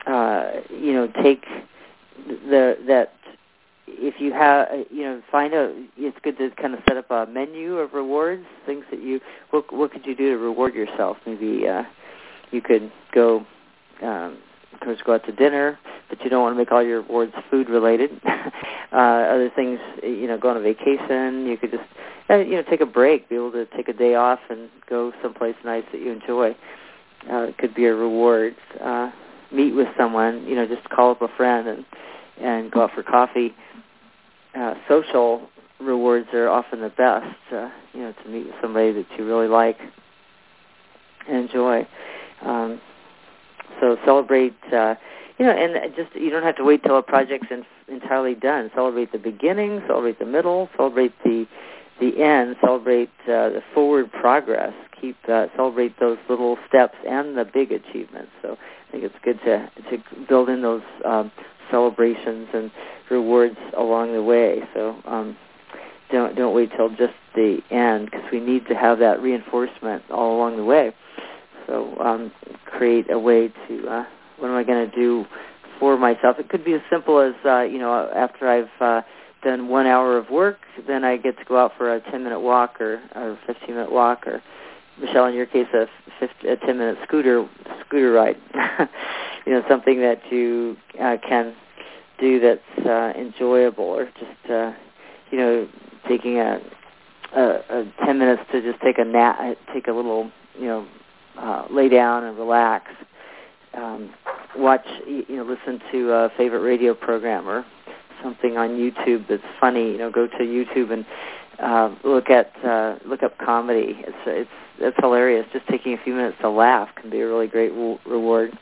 uh, you know, take the that if you have, you know, find a, it's good to kind of set up a menu of rewards, things that you, what, what could you do to reward yourself? Maybe uh, you could go, um, of course, go out to dinner, but you don't want to make all your rewards food related. uh, other things, you know, go on a vacation. You could just, uh, you know, take a break, be able to take a day off and go someplace nice that you enjoy. Uh, it could be a reward. Uh, meet with someone, you know, just call up a friend and, and go out for coffee. Uh, social rewards are often the best, uh, you know, to meet with somebody that you really like and enjoy. Um, so celebrate, uh, you know, and just, you don't have to wait till a project's in, entirely done. Celebrate the beginning, celebrate the middle, celebrate the the end, celebrate uh, the forward progress. Keep uh, celebrate those little steps and the big achievements. So I think it's good to to build in those um, celebrations and rewards along the way. So um, don't don't wait till just the end, because we need to have that reinforcement all along the way. So um, create a way to, uh, what am I going to do for myself? It could be as simple as, uh, you know, after I've uh, done one hour of work, then I get to go out for a ten-minute walk or a fifteen-minute walk, or, Michelle, in your case, a, fifty, a ten-minute scooter scooter ride. You know, something that you uh, can do that's uh, enjoyable, or just, uh, you know, taking a, a, a ten minutes to just take a nap, take a little, you know, uh, lay down and relax. Um, watch, you know, listen to a favorite radio program or something on YouTube that's funny. You know, go to YouTube and uh, look at uh, look up comedy. It's it's it's hilarious. Just taking a few minutes to laugh can be a really great re- reward.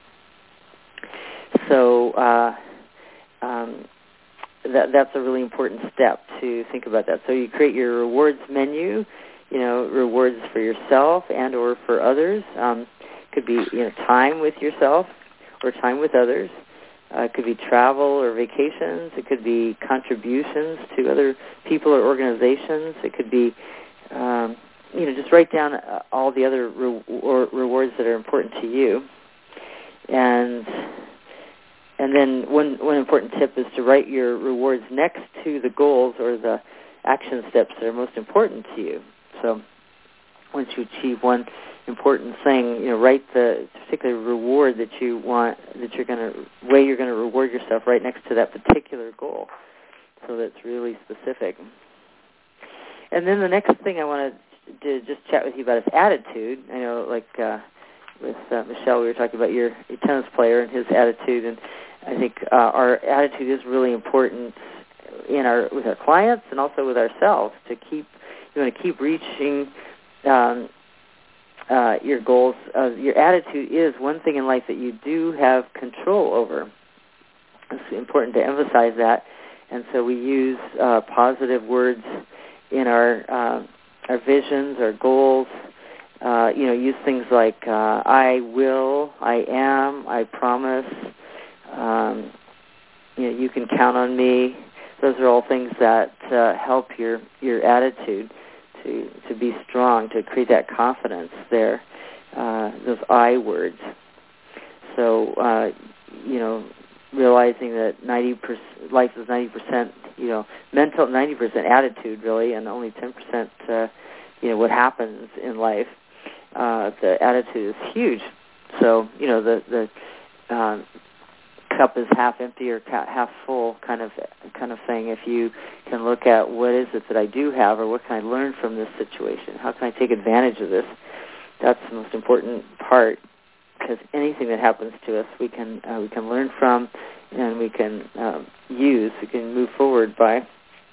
So uh, um, that that's a really important step to think about that. So you create your rewards menu. You know, rewards for yourself and or for others. Um, could be, you know, time with yourself or time with others. Uh, it could be travel or vacations. It could be contributions to other people or organizations. It could be, um, you know, just write down uh, all the other re- or rewards that are important to you. And and then one one important tip is to write your rewards next to the goals or the action steps that are most important to you. So once you achieve one important thing, you know, write the particular reward that you want, that you're going to, way you're going to reward yourself right next to that particular goal. So that's really specific. And then the next thing I wanted to just chat with you about is attitude. I know, like uh, with uh, Michelle, we were talking about your, your tennis player and his attitude, and I think uh, our attitude is really important in our with our clients and also with ourselves to keep. You want to keep reaching um, uh, your goals. Uh, your attitude is one thing in life that you do have control over. It's important to emphasize that. And so we use uh, positive words in our uh, our visions, our goals. Uh, you know, use things like uh, I will, I am, I promise. Um, you know, you can count on me. Those are all things that uh, help your, your attitude to to be strong, to create that confidence there, uh, those I words. So, uh, you know, realizing that ninety percent, life is ninety percent, you know, mental, ninety percent attitude, really, and only ten percent, uh, you know, what happens in life. Uh, the attitude is huge. So, you know, the, the um, cup is half empty or half full kind of kind of thing. If you can look at what is it that I do have, or what can I learn from this situation? How can I take advantage of this? That's the most important part, because anything that happens to us, we can uh, we can learn from, and we can um, use. We can move forward by.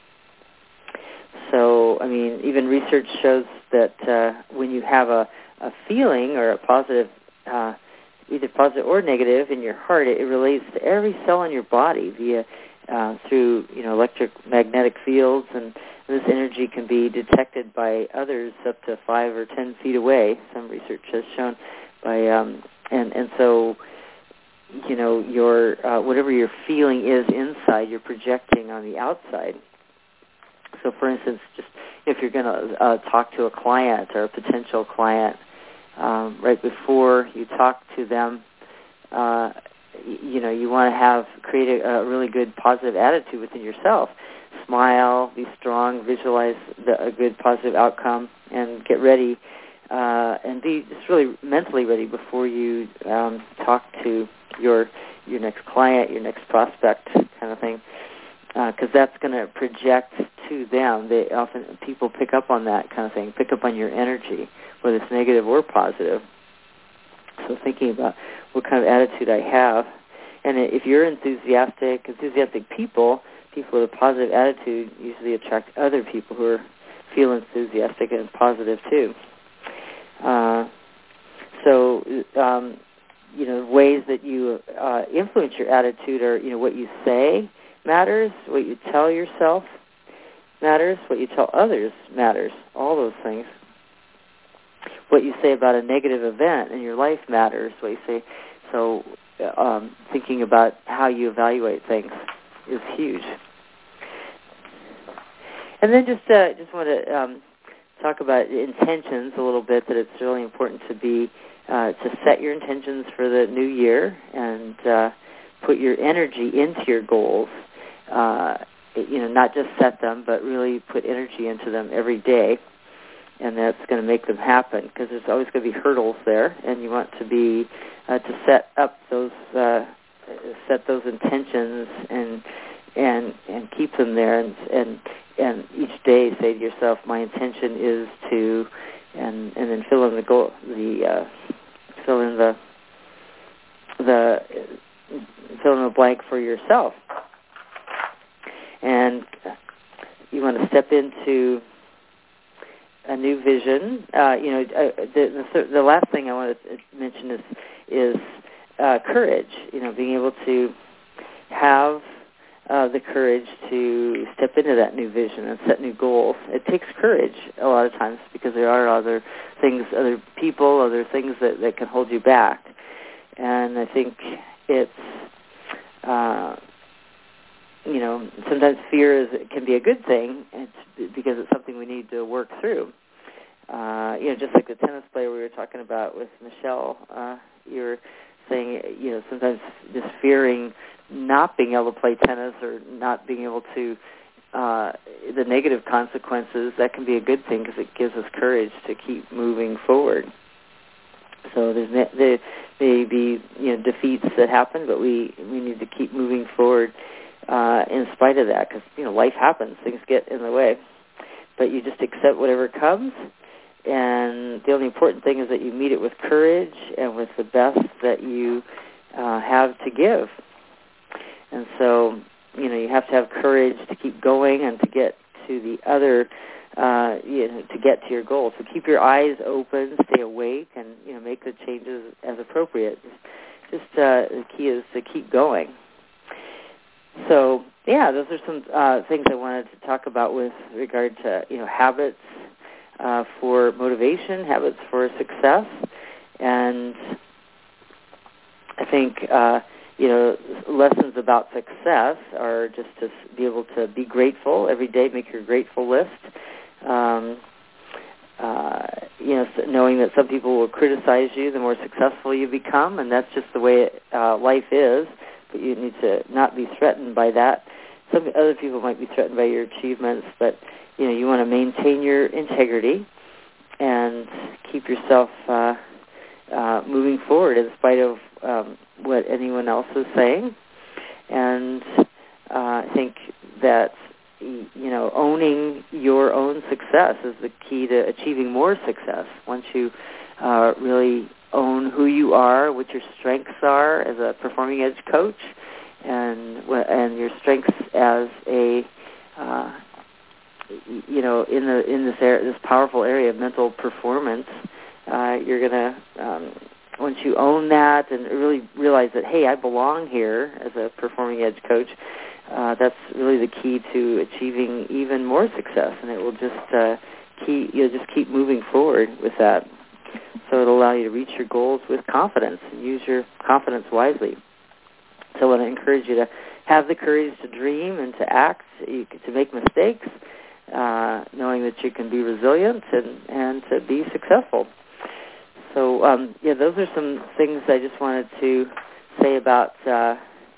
So, I mean, even research shows that uh, when you have a, a feeling or a positive. Uh, either positive or negative in your heart, it, it relates to every cell in your body via uh, through you know electromagnetic fields, and this energy can be detected by others up to five or ten feet away. Some research has shown by um, and and so you know your uh, whatever your feeling is inside, you're projecting on the outside. So, for instance, just if you're going to uh, talk to a client or a potential client. Um, right before you talk to them, uh, you know, you want to have create a, a really good positive attitude within yourself. Smile, be strong, visualize the, a good positive outcome, and get ready, uh, and be just really mentally ready before you um, talk to your your next client, your next prospect, kind of thing, because uh, that's going to project to them. They often people pick up on that kind of thing, pick up on your energy, whether it's negative or positive. So thinking about what kind of attitude I have, and if you're enthusiastic, enthusiastic people, people with a positive attitude usually attract other people who are feel enthusiastic and positive too. Uh, so, um, you know, ways that you uh, influence your attitude are, you know, what you say matters, what you tell yourself matters, what you tell others matters, all those things. What you say about a negative event in your life matters, what you say. So um, thinking about how you evaluate things is huge. And then just uh, just want to um, talk about intentions a little bit, that it's really important to be uh, to set your intentions for the new year and uh, put your energy into your goals. Uh, you know, not just set them, but really put energy into them every day, and that's going to make them happen, because there's always going to be hurdles there, and you want to be uh, to set up those uh, set those intentions and and and keep them there, and and and each day say to yourself, my intention is to, and and then fill in the goal, the uh, fill in the the fill in the blank for yourself, and you want to step into a new vision. Uh, you know, uh, the, the the last thing I want to mention is is uh, courage. You know, being able to have uh, the courage to step into that new vision and set new goals. It takes courage a lot of times, because there are other things, other people, other things that, that can hold you back. And I think it's, uh, you know, sometimes fear is can be a good thing. It's because it's something we need to work through. Uh, you know, just like the tennis player we were talking about with Michelle, uh, you were saying, you know, sometimes just fearing not being able to play tennis or not being able to, uh, the negative consequences, that can be a good thing, because it gives us courage to keep moving forward. So there's ne- there may be, you know, defeats that happen, but we, we need to keep moving forward uh, in spite of that, because, you know, life happens, things get in the way. But you just accept whatever comes, and the only important thing is that you meet it with courage and with the best that you uh, have to give. And so, you know, you have to have courage to keep going and to get to the other, uh, you know, to get to your goal. So keep your eyes open, stay awake, and, you know, make the changes as appropriate. Just, just uh, the key is to keep going. So, yeah, those are some uh, things I wanted to talk about with regard to, you know, habits uh, for motivation, habits for success. And I think, uh, you know, lessons about success are just to be able to be grateful every day, make your grateful list. Um, uh, you know, knowing that some people will criticize you the more successful you become, and that's just the way it, uh, life is. But you need to not be threatened by that. Some other people might be threatened by your achievements, but, you know, you want to maintain your integrity and keep yourself uh, uh, moving forward in spite of um, what anyone else is saying. And uh, I think that, you know, owning your own success is the key to achieving more success. Once you uh, really own who you are, what your strengths are as a performing edge coach, and and your strengths as a uh, you know in the in this area, this powerful area of mental performance, uh, you're gonna um, once you own that and really realize that, hey, I belong here as a performing edge coach. Uh, that's really the key to achieving even more success, and it will just uh, keep you'll just keep moving forward with that. So it'll allow you to reach your goals with confidence and use your confidence wisely. So I want to encourage you to have the courage to dream and to act, to make mistakes, uh, knowing that you can be resilient and, and to be successful. So, um, yeah, those are some things I just wanted to say about uh,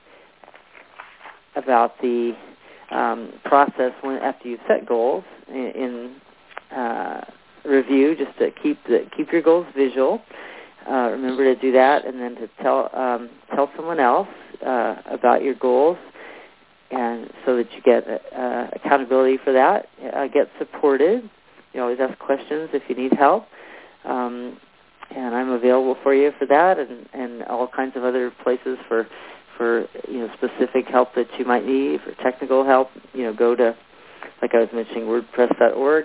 about the um, process when after you set goals in, in uh, review, just to keep the keep your goals visual. Uh, remember to do that, and then to tell um, tell someone else uh, about your goals, and so that you get uh, accountability for that. Uh, get supported. You always ask questions if you need help, um, and I'm available for you for that, and, and all kinds of other places for for you know specific help that you might need, for technical help. You know, go to, like I was mentioning, WordPress dot org.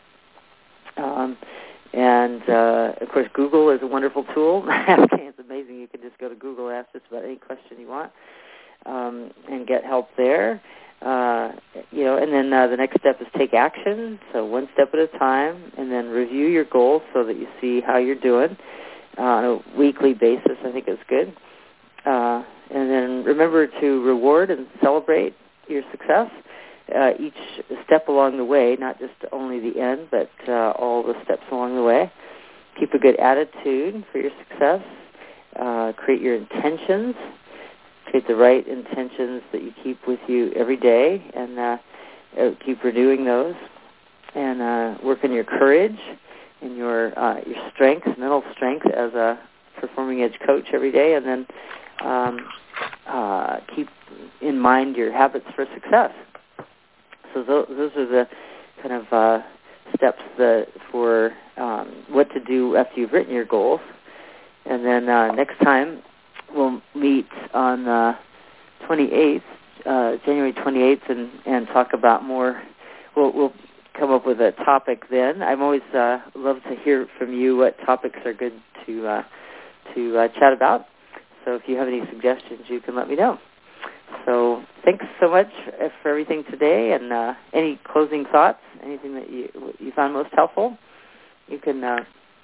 Um, and, uh, of course, Google is a wonderful tool. It's amazing. You can just go to Google and ask just about any question you want um, and get help there. Uh, you know, and then uh, the next step is take action, so one step at a time, and then review your goals so that you see how you're doing uh, on a weekly basis. I think is good. Uh, and then remember to reward and celebrate your success. Uh, each step along the way, not just only the end, but uh, all the steps along the way. Keep a good attitude for your success. Uh, create your intentions. Create the right intentions that you keep with you every day, and uh, uh, keep renewing those. And uh, work on your courage and your uh, your strength, mental strength as a performing edge coach every day, and then um, uh, keep in mind your habits for success. So those, those are the kind of uh, steps that for um, what to do after you've written your goals. And then uh, next time we'll meet on the twenty-eighth, uh, January twenty-eighth, and, and talk about more. We'll, we'll come up with a topic then. I'm always uh, love to hear from you what topics are good to uh, to uh, chat about. So if you have any suggestions, you can let me know. So thanks so much for everything today, and uh, any closing thoughts, anything that you you found most helpful, you can. Uh,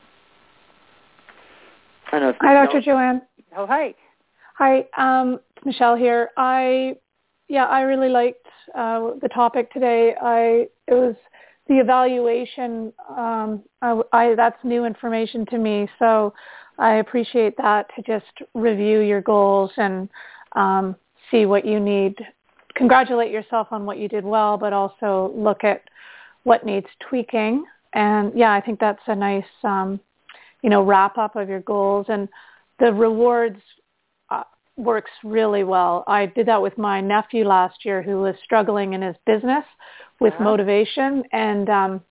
I don't know if
Hi, Doctor Joanne.
Oh, hi.
Hi, um, it's Michelle here. I, yeah, I really liked uh, the topic today. I it was the evaluation. Um, I, I that's new information to me, so I appreciate that, to just review your goals and um, see what you need. Congratulate yourself on what you did well, but also look at what needs tweaking. And yeah, I think that's a nice, um, you know, wrap up of your goals. And the rewards uh, works really well. I did that with my nephew last year, who was struggling in his business with uh-huh. motivation. And um,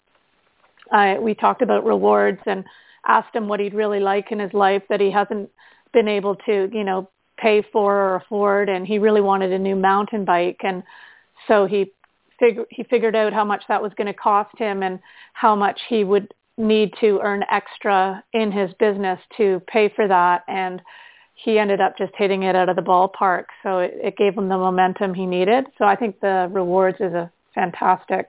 I, we talked about rewards and asked him what he'd really like in his life that he hasn't been able to, you know, pay for or afford, and he really wanted a new mountain bike. And so he fig- he figured out how much that was going to cost him and how much he would need to earn extra in his business to pay for that. And he ended up just hitting it out of the ballpark. So it, it gave him the momentum he needed. So I think the rewards is a fantastic,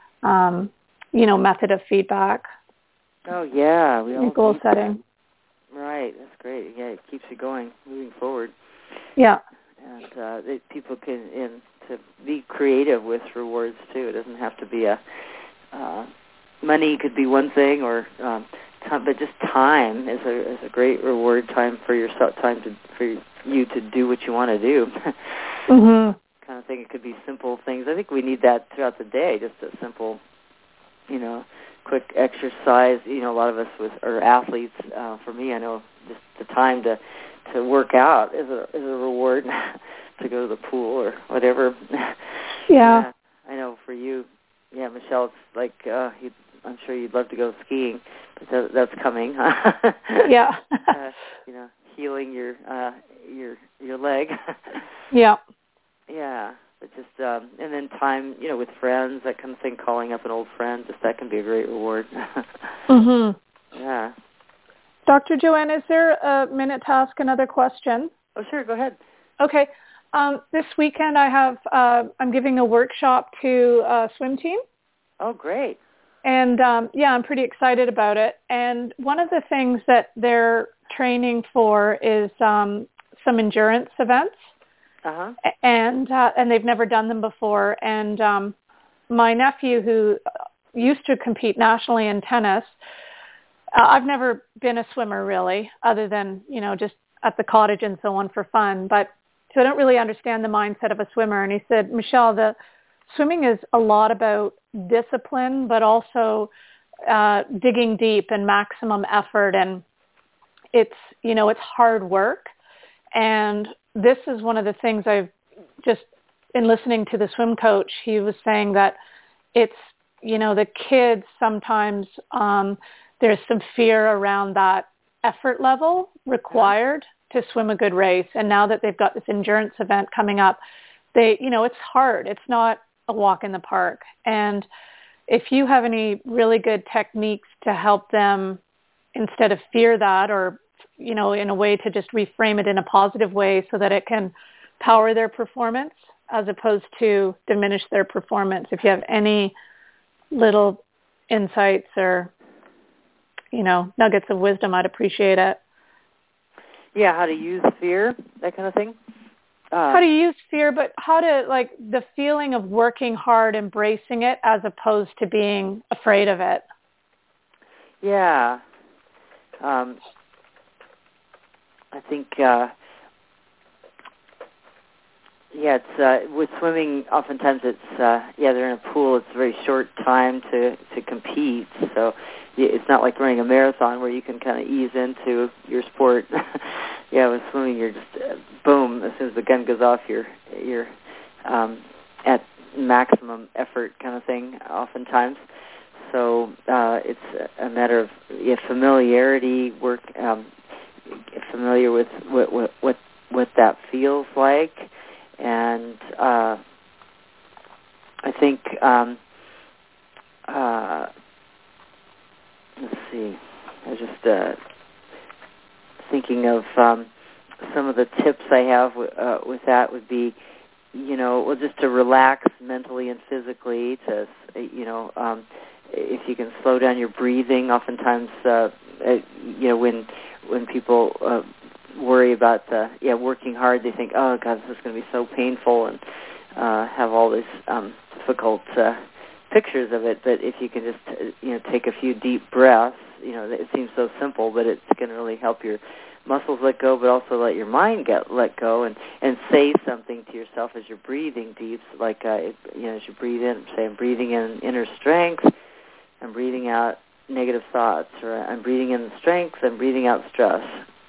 um, you know, method of feedback.
Oh, yeah. We all
goal setting.
Right, that's great. Yeah, it keeps you going, moving forward.
Yeah.
And uh, they, people can in, to be creative with rewards too. It doesn't have to be a uh, money could be one thing, or um, time, but just time is a is a great reward. Time for yourself, time to for you to do what you want to do.
Mm-hmm.
Kind of thing. It could be simple things. I think we need that throughout the day. Just a simple, you know, quick exercise. You know, a lot of us with are athletes. Uh, for me, I know just the time to to work out is a is a reward. To go to the pool or whatever.
Yeah.
Yeah. I know for you, yeah, Michelle, it's like uh, you, I'm sure you'd love to go skiing, but that, that's coming.
Yeah.
uh, you know, healing your uh, your your leg.
Yeah.
Yeah. But just um, and then time, you know, with friends, that kind of thing. Calling up an old friend, just that can be a great reward.
Mhm.
Yeah.
Doctor Joanne, is there a minute to ask another question?
Oh, sure. Go ahead.
Okay. Um, this weekend I have, uh, I'm giving a workshop to a swim team.
Oh, great.
And um, yeah, I'm pretty excited about it. And one of the things that they're training for is um, some endurance events.
Uh-huh.
And, uh, and they've never done them before. And um, my nephew, who used to compete nationally in tennis, uh, I've never been a swimmer really, other than, you know, just at the cottage and so on for fun. But so I don't really understand the mindset of a swimmer. And he said, Michelle, the swimming is a lot about discipline, but also uh, digging deep and maximum effort. And it's, you know, it's hard work. And this is one of the things I've just, in listening to the swim coach, he was saying that it's, you know, the kids sometimes, um, there's some fear around that effort level required to swim a good race. And now that they've got this endurance event coming up, they, you know, it's hard. It's not a walk in the park. And if you have any really good techniques to help them instead of fear that, or, you know, in a way to just reframe it in a positive way so that it can power their performance as opposed to diminish their performance. If you have any little insights or, you know, nuggets of wisdom, I'd appreciate it.
Yeah, how to use fear, that kind of thing. Uh,
how to use fear, but how to, like, the feeling of working hard, embracing it as opposed to being afraid of it.
Yeah. Um, I think, uh, yeah, it's uh, with swimming. Oftentimes, it's uh, yeah, they're in a pool. It's a very short time to to compete, so it's not like running a marathon where you can kind of ease into your sport. Yeah, with swimming, you're just uh, boom. As soon as the gun goes off, you're you're um, at maximum effort, kind of thing. Oftentimes, so uh, it's a matter of yeah, familiarity, work, um, familiar with what what what, what that feels like. And uh, I think, um, uh, let's see, I was just uh, thinking of um, some of the tips I have w- uh, with that would be, you know, well, just to relax mentally and physically, to, you know, um, if you can slow down your breathing. Oftentimes, uh, you know, when when people uh, worry about the yeah working hard, they think, oh God, this is going to be so painful, and uh, have all these um, difficult uh, pictures of it. But if you can just uh, you know take a few deep breaths, you know, it seems so simple, but it's going to really help your muscles let go, but also let your mind get let go, and, and say something to yourself as you're breathing deep, like uh, you know, as you breathe in, say, I'm breathing in inner strength, I'm breathing out negative thoughts, or I'm breathing in strength, I'm breathing out stress.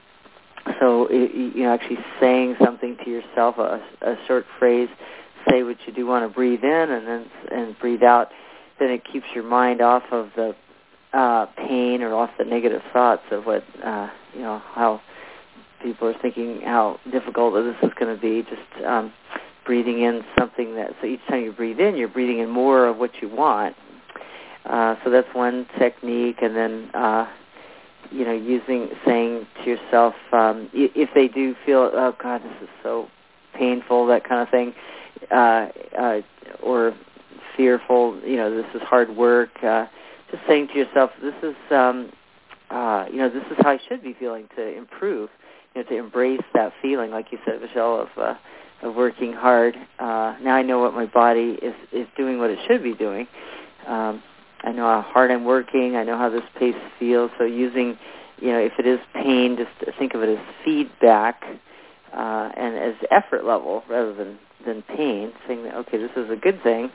So, you know, actually saying something to yourself, a, a short phrase, say what you do want to breathe in, and then and breathe out. Then it keeps your mind off of the uh, pain or off the negative thoughts of what, uh, you know, how people are thinking how difficult this is going to be. Just um, breathing in something that, so each time you breathe in, you're breathing in more of what you want. Uh, so that's one technique, and then, uh, you know, using, saying to yourself, um, if they do feel, oh God, this is so painful, that kind of thing, uh, uh, or fearful, you know, this is hard work, uh, just saying to yourself, this is, um, uh, you know, this is how I should be feeling to improve, you know, to embrace that feeling, like you said, Michelle, of, uh, of working hard. Uh, now I know what my body is, is doing, what it should be doing. Um, I know how hard I'm working. I know how this pace feels. So using, you know, if it is pain, just think of it as feedback uh, and as effort level rather than, than pain, saying that, okay, this is a good thing,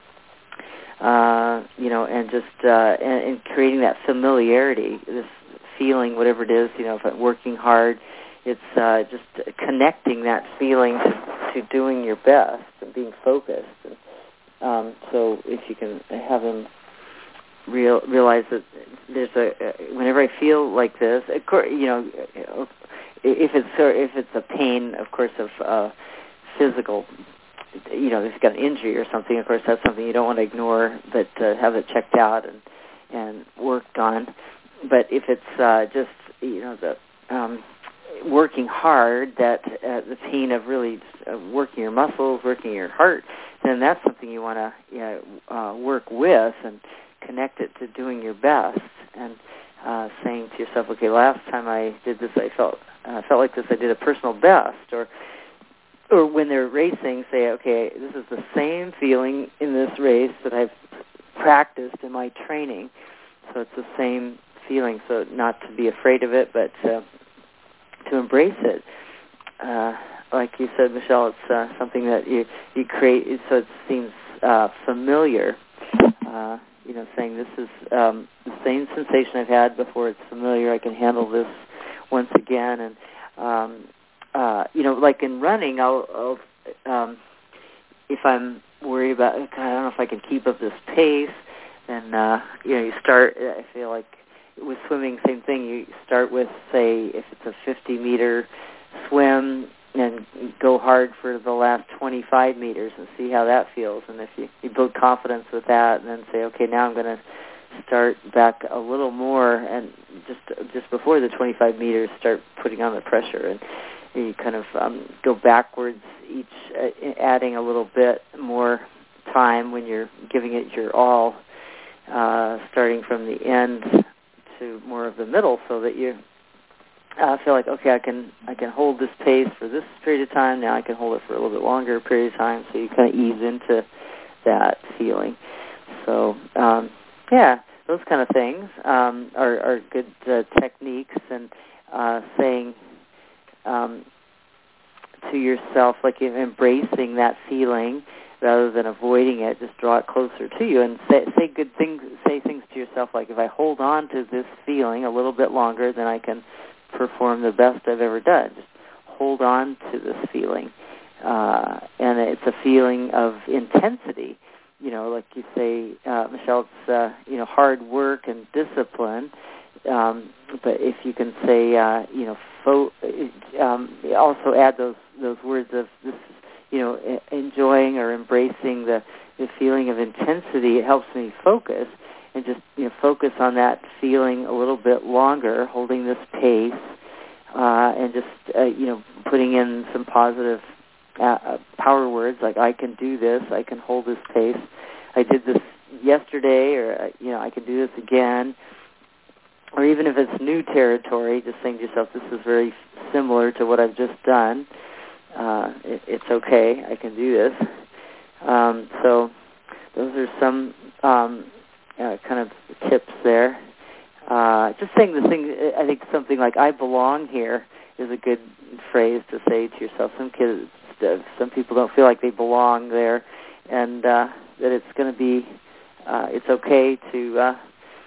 uh, you know, and just uh, and, and creating that familiarity, this feeling, whatever it is, you know, if I'm working hard, it's uh, just connecting that feeling to, to doing your best and being focused. And, um, so if you can have them Real, realize that there's a uh, whenever I feel like this, of course, you know, if it's if it's a pain, of course, of uh, physical, you know, if you've got an injury or something, of course, that's something you don't want to ignore, but uh, have it checked out and and worked on. But if it's uh, just, you know, the um, working hard, that uh, the pain of really uh, working your muscles, working your heart, then that's something you want to you know, uh, work with and connect it to doing your best, and uh, saying to yourself, okay, last time I did this, I felt uh, felt like this, I did a personal best, or or when they're racing, say, okay, this is the same feeling in this race that I've practiced in my training, so it's the same feeling, so not to be afraid of it, but uh, to embrace it. Uh, like you said, Michelle, it's uh, something that you, you create so it seems uh, familiar. Uh, you know, saying this is um, the same sensation I've had before. It's familiar. I can handle this once again. And, um, uh, you know, like in running, I'll, I'll um, if I'm worried about, God, I don't know if I can keep up this pace, then, uh, you know, you start, I feel like with swimming, same thing. You start with, say, if it's a fifty-meter swim, and go hard for the last twenty-five meters and see how that feels. And if you, you build confidence with that, and then say, okay, now I'm going to start back a little more, and just just before the twenty-five meters, start putting on the pressure, and you kind of um, go backwards, each uh, adding a little bit more time when you're giving it your all, uh, starting from the end to more of the middle, so that you uh, feel like, okay, I can I can hold this pace for this period of time. Now I can hold it for a little bit longer period of time. So you kind of ease into that feeling. So um, yeah, those kind of things um, are, are good uh, techniques, and uh, saying um, to yourself, like embracing that feeling rather than avoiding it. Just draw it closer to you, and say, say good things. Say things to yourself like, if I hold on to this feeling a little bit longer, then I can perform the best I've ever done. Just hold on to this feeling, uh, and it's a feeling of intensity. You know, like you say, uh, Michelle, it's uh, you know, hard work and discipline. Um, but if you can say, uh, you know, fo- um, also add those those words of this, you know, enjoying or embracing the, the feeling of intensity. It helps me focus, and just, you know, focus on that feeling a little bit longer, holding this pace, uh, and just uh, you know, putting in some positive uh, power words like, I can do this, I can hold this pace, I did this yesterday, or, you know, I can do this again. Or even if it's new territory, just saying to yourself, this is very similar to what I've just done. Uh, it, it's okay, I can do this. Um, so those are some um, uh, kind of tips there. Uh, just saying the thing, I think something like, I belong here is a good phrase to say to yourself. Some kids, some people don't feel like they belong there, and uh, that it's going to be, uh, it's okay to, uh,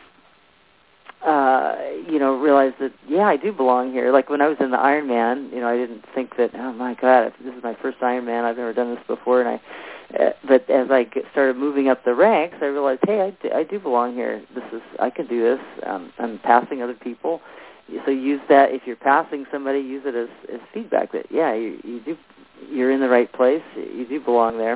uh, you know, realize that, yeah, I do belong here. Like when I was in the Ironman, you know, I didn't think that, oh my God, this is my first Ironman, I've never done this before, and I, uh, but as I get, started moving up the ranks, I realized, hey, I do, I do belong here. This is, I can do this. Um, I'm passing other people. So use that, if you're passing somebody, use it as, as feedback that, yeah, you, you do, you're in the right place. You do belong there.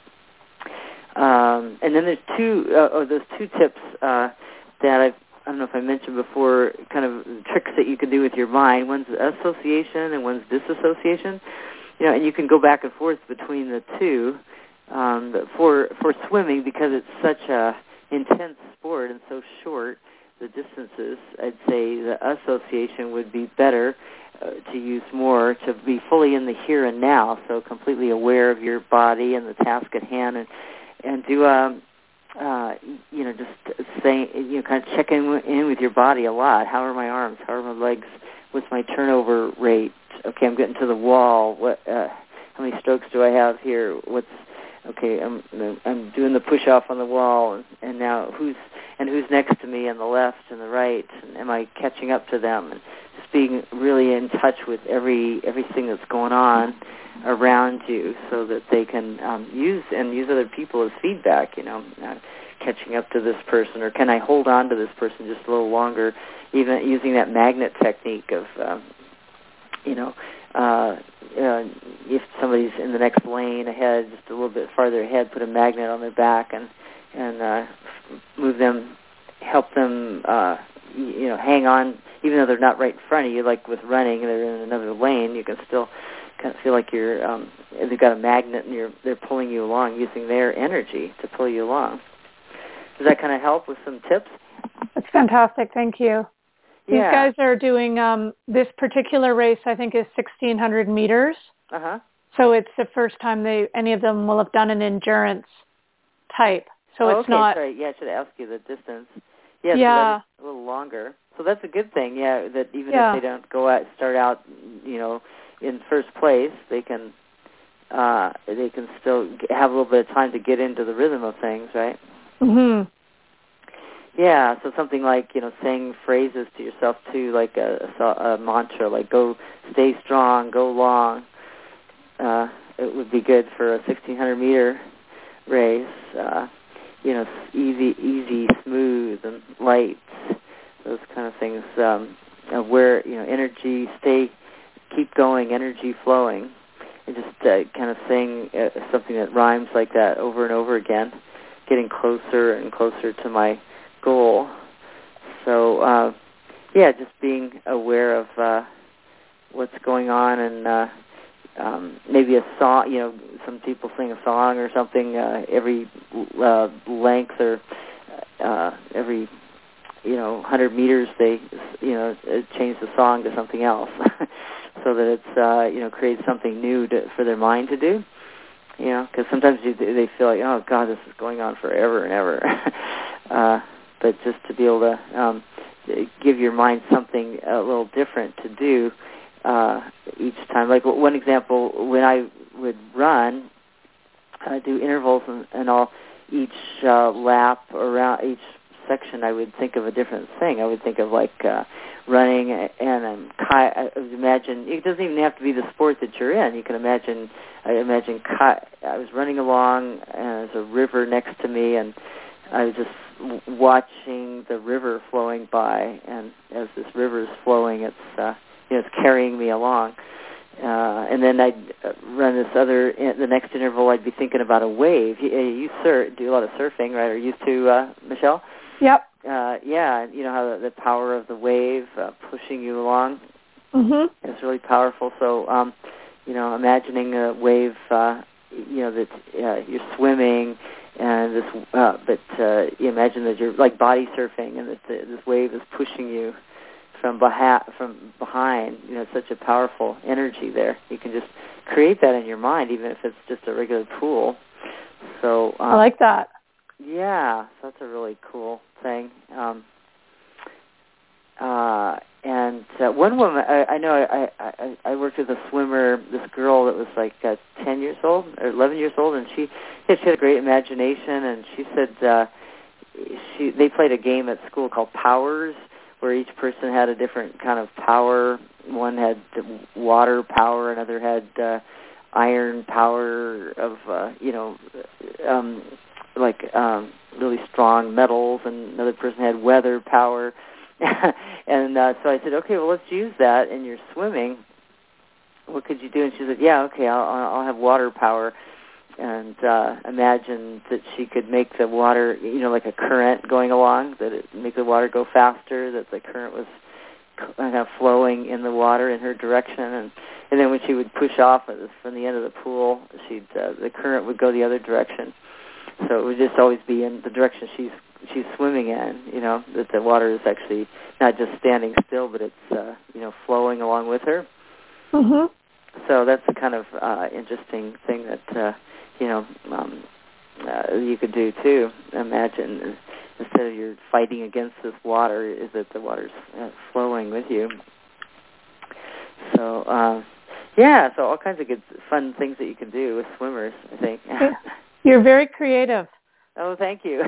Um, and then there's two, uh, or those two tips uh, that I've, I don't know if I mentioned before, kind of tricks that you can do with your mind. One's association and one's disassociation. You know, and you can go back and forth between the two. Um, for for swimming, because it's such a intense sport and so short, the distances, I'd say the association would be better uh, to use more, to be fully in the here and now, so completely aware of your body and the task at hand, and and do um uh you know, just saying, you know, kind of checking in with your body a lot. How are my arms? How are my legs? What's my turnover rate? Okay, I'm getting to the wall. What? Uh, how many strokes do I have here? What's okay? I'm I'm doing the push off on the wall, and, and now who's and who's next to me on the left and the right? And am I catching up to them? And just being really in touch with every everything that's going on around you, so that they can um, use and use other people as feedback. You know, uh, catching up to this person, or can I hold on to this person just a little longer? Even using that magnet technique of, um, you know, uh, uh, if somebody's in the next lane ahead, just a little bit farther ahead, put a magnet on their back and and uh, move them, help them, uh, you know, hang on, even though they're not right in front of you. Like with running, they're in another lane, you can still kind of feel like you're, um, they've got a magnet and you're, they're pulling you along, using their energy to pull you along. Does that kind of help with some tips?
That's fantastic. Thank you. These
Yeah.
guys are doing, um, this particular race, I think, is sixteen hundred meters.
Uh-huh.
So it's the first time they, any of them will have done an endurance type. So
oh,
it's
okay,
not.
Sorry. Yeah, I should ask you the distance. Yeah,
yeah.
So that's a little longer. So that's a good thing. Yeah, that even
yeah.
if they don't go out, start out you know, in first place, they can uh, they can still have a little bit of time to get into the rhythm of things, right?
Mhm.
Yeah, so something like, you know, saying phrases to yourself too, like a, a, a mantra, like go, stay strong, go long. Uh, it would be good for a sixteen hundred meter race. Uh, you know, easy, easy, smooth, and light. Those kind of things. Um, uh, where, you know, energy, stay, keep going, energy flowing. And just uh, kind of saying uh, something that rhymes like that over and over again, getting closer and closer to my goal. So, uh, yeah, just being aware of uh, what's going on, and uh, um, maybe a song, you know, some people sing a song or something uh, every uh, length or uh, every, you know, one hundred meters they, you know, change the song to something else so that it's, uh, you know, creates something new to, for their mind to do. You know, because sometimes you, they feel like, oh, God, this is going on forever and ever. uh, but just to be able to um, give your mind something a little different to do uh, each time. Like one example, when I would run, I do intervals and, and all, each uh, lap around each section, I would think of a different thing. I would think of like uh, running, and I'm ki- I would imagine it doesn't even have to be the sport that you're in. You can imagine. I imagine ki- I was running along, and there's a river next to me, and I was just w- watching the river flowing by. And as this river is flowing, it's uh, you know it's carrying me along. Uh, and then I'd run this other, the next interval I'd be thinking about a wave. You, you sur- do a lot of surfing, right, or used to, uh, Michelle?
Yep.
Uh, yeah, you know how the, the power of the wave uh, pushing you along
mm-hmm.
is really powerful. So, um, you know, imagining a wave, uh, you know, that uh, you're swimming, and this, uh, but uh, you imagine that you're like body surfing, and that the, this wave is pushing you from beha- from behind. You know, such a powerful energy there. You can just create that in your mind, even if it's just a regular pool. So um,
I like that.
Yeah, so that's a really cool thing. Um, uh, and uh, one woman, I, I know I, I, I worked with a swimmer, this girl that was like uh, ten years old, or eleven years old, and she, yeah, she had a great imagination, and she said uh, she they played a game at school called Powers, where each person had a different kind of power. One had water power, another had uh, iron power of, uh, you know, um, like um, really strong metals, and another person had weather power. and uh, so I said, okay, well, let's use that in your swimming. What could you do? And she said, yeah, okay, I'll, I'll have water power. And uh, imagine that she could make the water, you know, like a current going along, that it make the water go faster, that the current was kind of flowing in the water in her direction, and and then when she would push off from the end of the pool, she'd uh, the current would go the other direction. So it would just always be in the direction she's she's swimming in. You know, that the water is actually not just standing still, but it's uh, you know flowing along with her.
Mhm.
So that's the kind of uh, interesting thing that uh, you know um, uh, you could do too. Imagine instead of you're fighting against this water, is that the water's uh, flowing with you. So uh, yeah, so all kinds of good, fun things that you can do with swimmers, I think.
You're very creative.
Oh, thank you.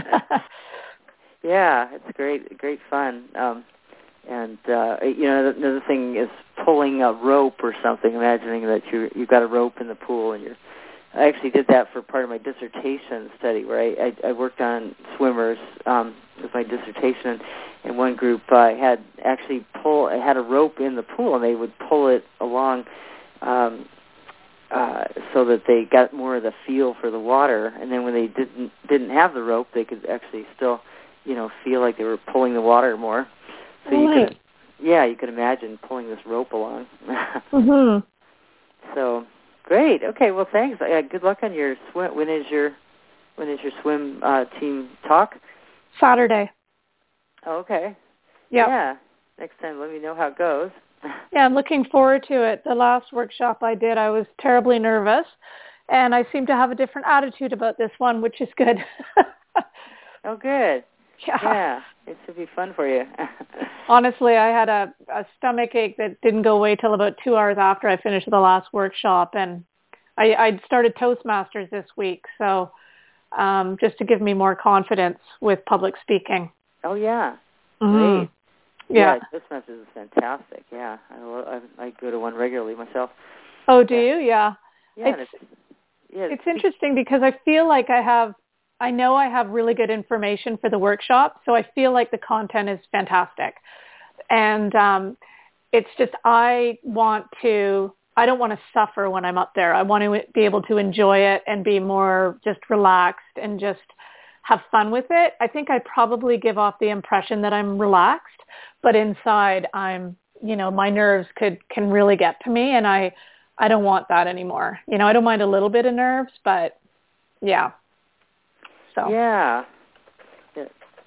Yeah, it's great, great fun. Um, and uh, you know, another thing is pulling a rope or something. Imagining that you you've got a rope in the pool, and you're. I actually did that for part of my dissertation study, where I, I, I worked on swimmers um, with my dissertation. And one group uh, had actually pull had a rope in the pool, and they would pull it along. Um, Uh, so that they got more of the feel for the water, and then when they didn't didn't have the rope, they could actually still, you know, feel like they were pulling the water more. So
oh,
you
nice.
could, yeah, you could imagine pulling this rope along.
Mhm.
So great. Okay. Well, thanks. Uh, good luck on your swim. When is your when is your swim uh, team talk?
Saturday.
Oh, okay.
Yep.
Yeah. Next time, let me know how it goes.
Yeah, I'm looking forward to it. The last workshop I did, I was terribly nervous, and I seem to have a different attitude about this one, which is good.
Oh, good.
Yeah.
Yeah. it should be fun for you.
Honestly, I had a, a stomach ache that didn't go away till about two hours after I finished the last workshop, and I I started Toastmasters this week, so um, just to give me more confidence with public speaking.
Oh yeah,
mm-hmm.
Great.
Yeah,
yeah Toastmasters is fantastic. Yeah, I, I I go to one regularly myself.
Oh, do
yeah.
you? Yeah.
Yeah,
It's,
it's, yeah,
it's interesting because I feel like I have, I know I have really good information for the workshop, so I feel like the content is fantastic. And um, it's just, I want to, I don't want to suffer when I'm up there. I want to be able to enjoy it and be more just relaxed and just have fun with it. I think I probably give off the impression that I'm relaxed, but inside I'm, you know, my nerves could, can really get to me, and I, I don't want that anymore. You know, I don't mind a little bit of nerves, but yeah. So
yeah, yeah.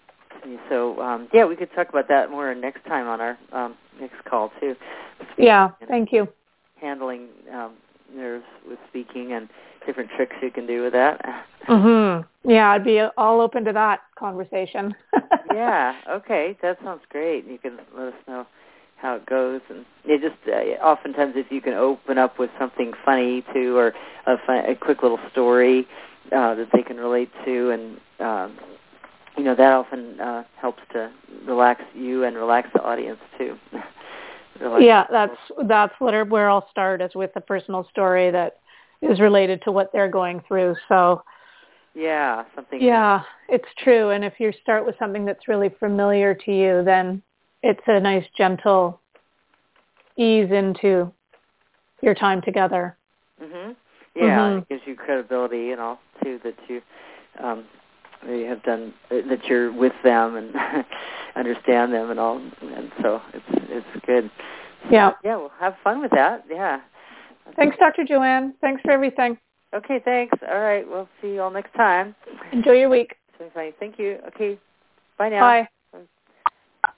So um, yeah, we could talk about that more next time on our um, next call too.
Yeah, thank you.
Handling um, nerves with speaking and different tricks you can do with that.
Mhm. Yeah, I'd be all open to that conversation.
Yeah. Okay, that sounds great. You can let us know how it goes, and it just uh, oftentimes if you can open up with something funny too, or a, fun, a quick little story uh, that they can relate to, and um, you know that often uh, helps to relax you and relax the audience too.
Yeah, that's that's what where I'll start, is with a personal story that is related to what they're going through. So
yeah, something.
Yeah, it's true. And if you start with something that's really familiar to you, then it's a nice, gentle ease into your time together.
Mhm. Yeah,
mm-hmm.
It gives you credibility and all too that you um, you have done, that you're with them and understand them and all, and so it's it's good.
Yeah.
Yeah. Well, have fun with that. Yeah.
Thanks, Doctor Joanne. Thanks for everything.
Okay. Thanks. All right. We'll see you all next time.
Enjoy your week.
Thank you. Okay. Bye now.
Bye.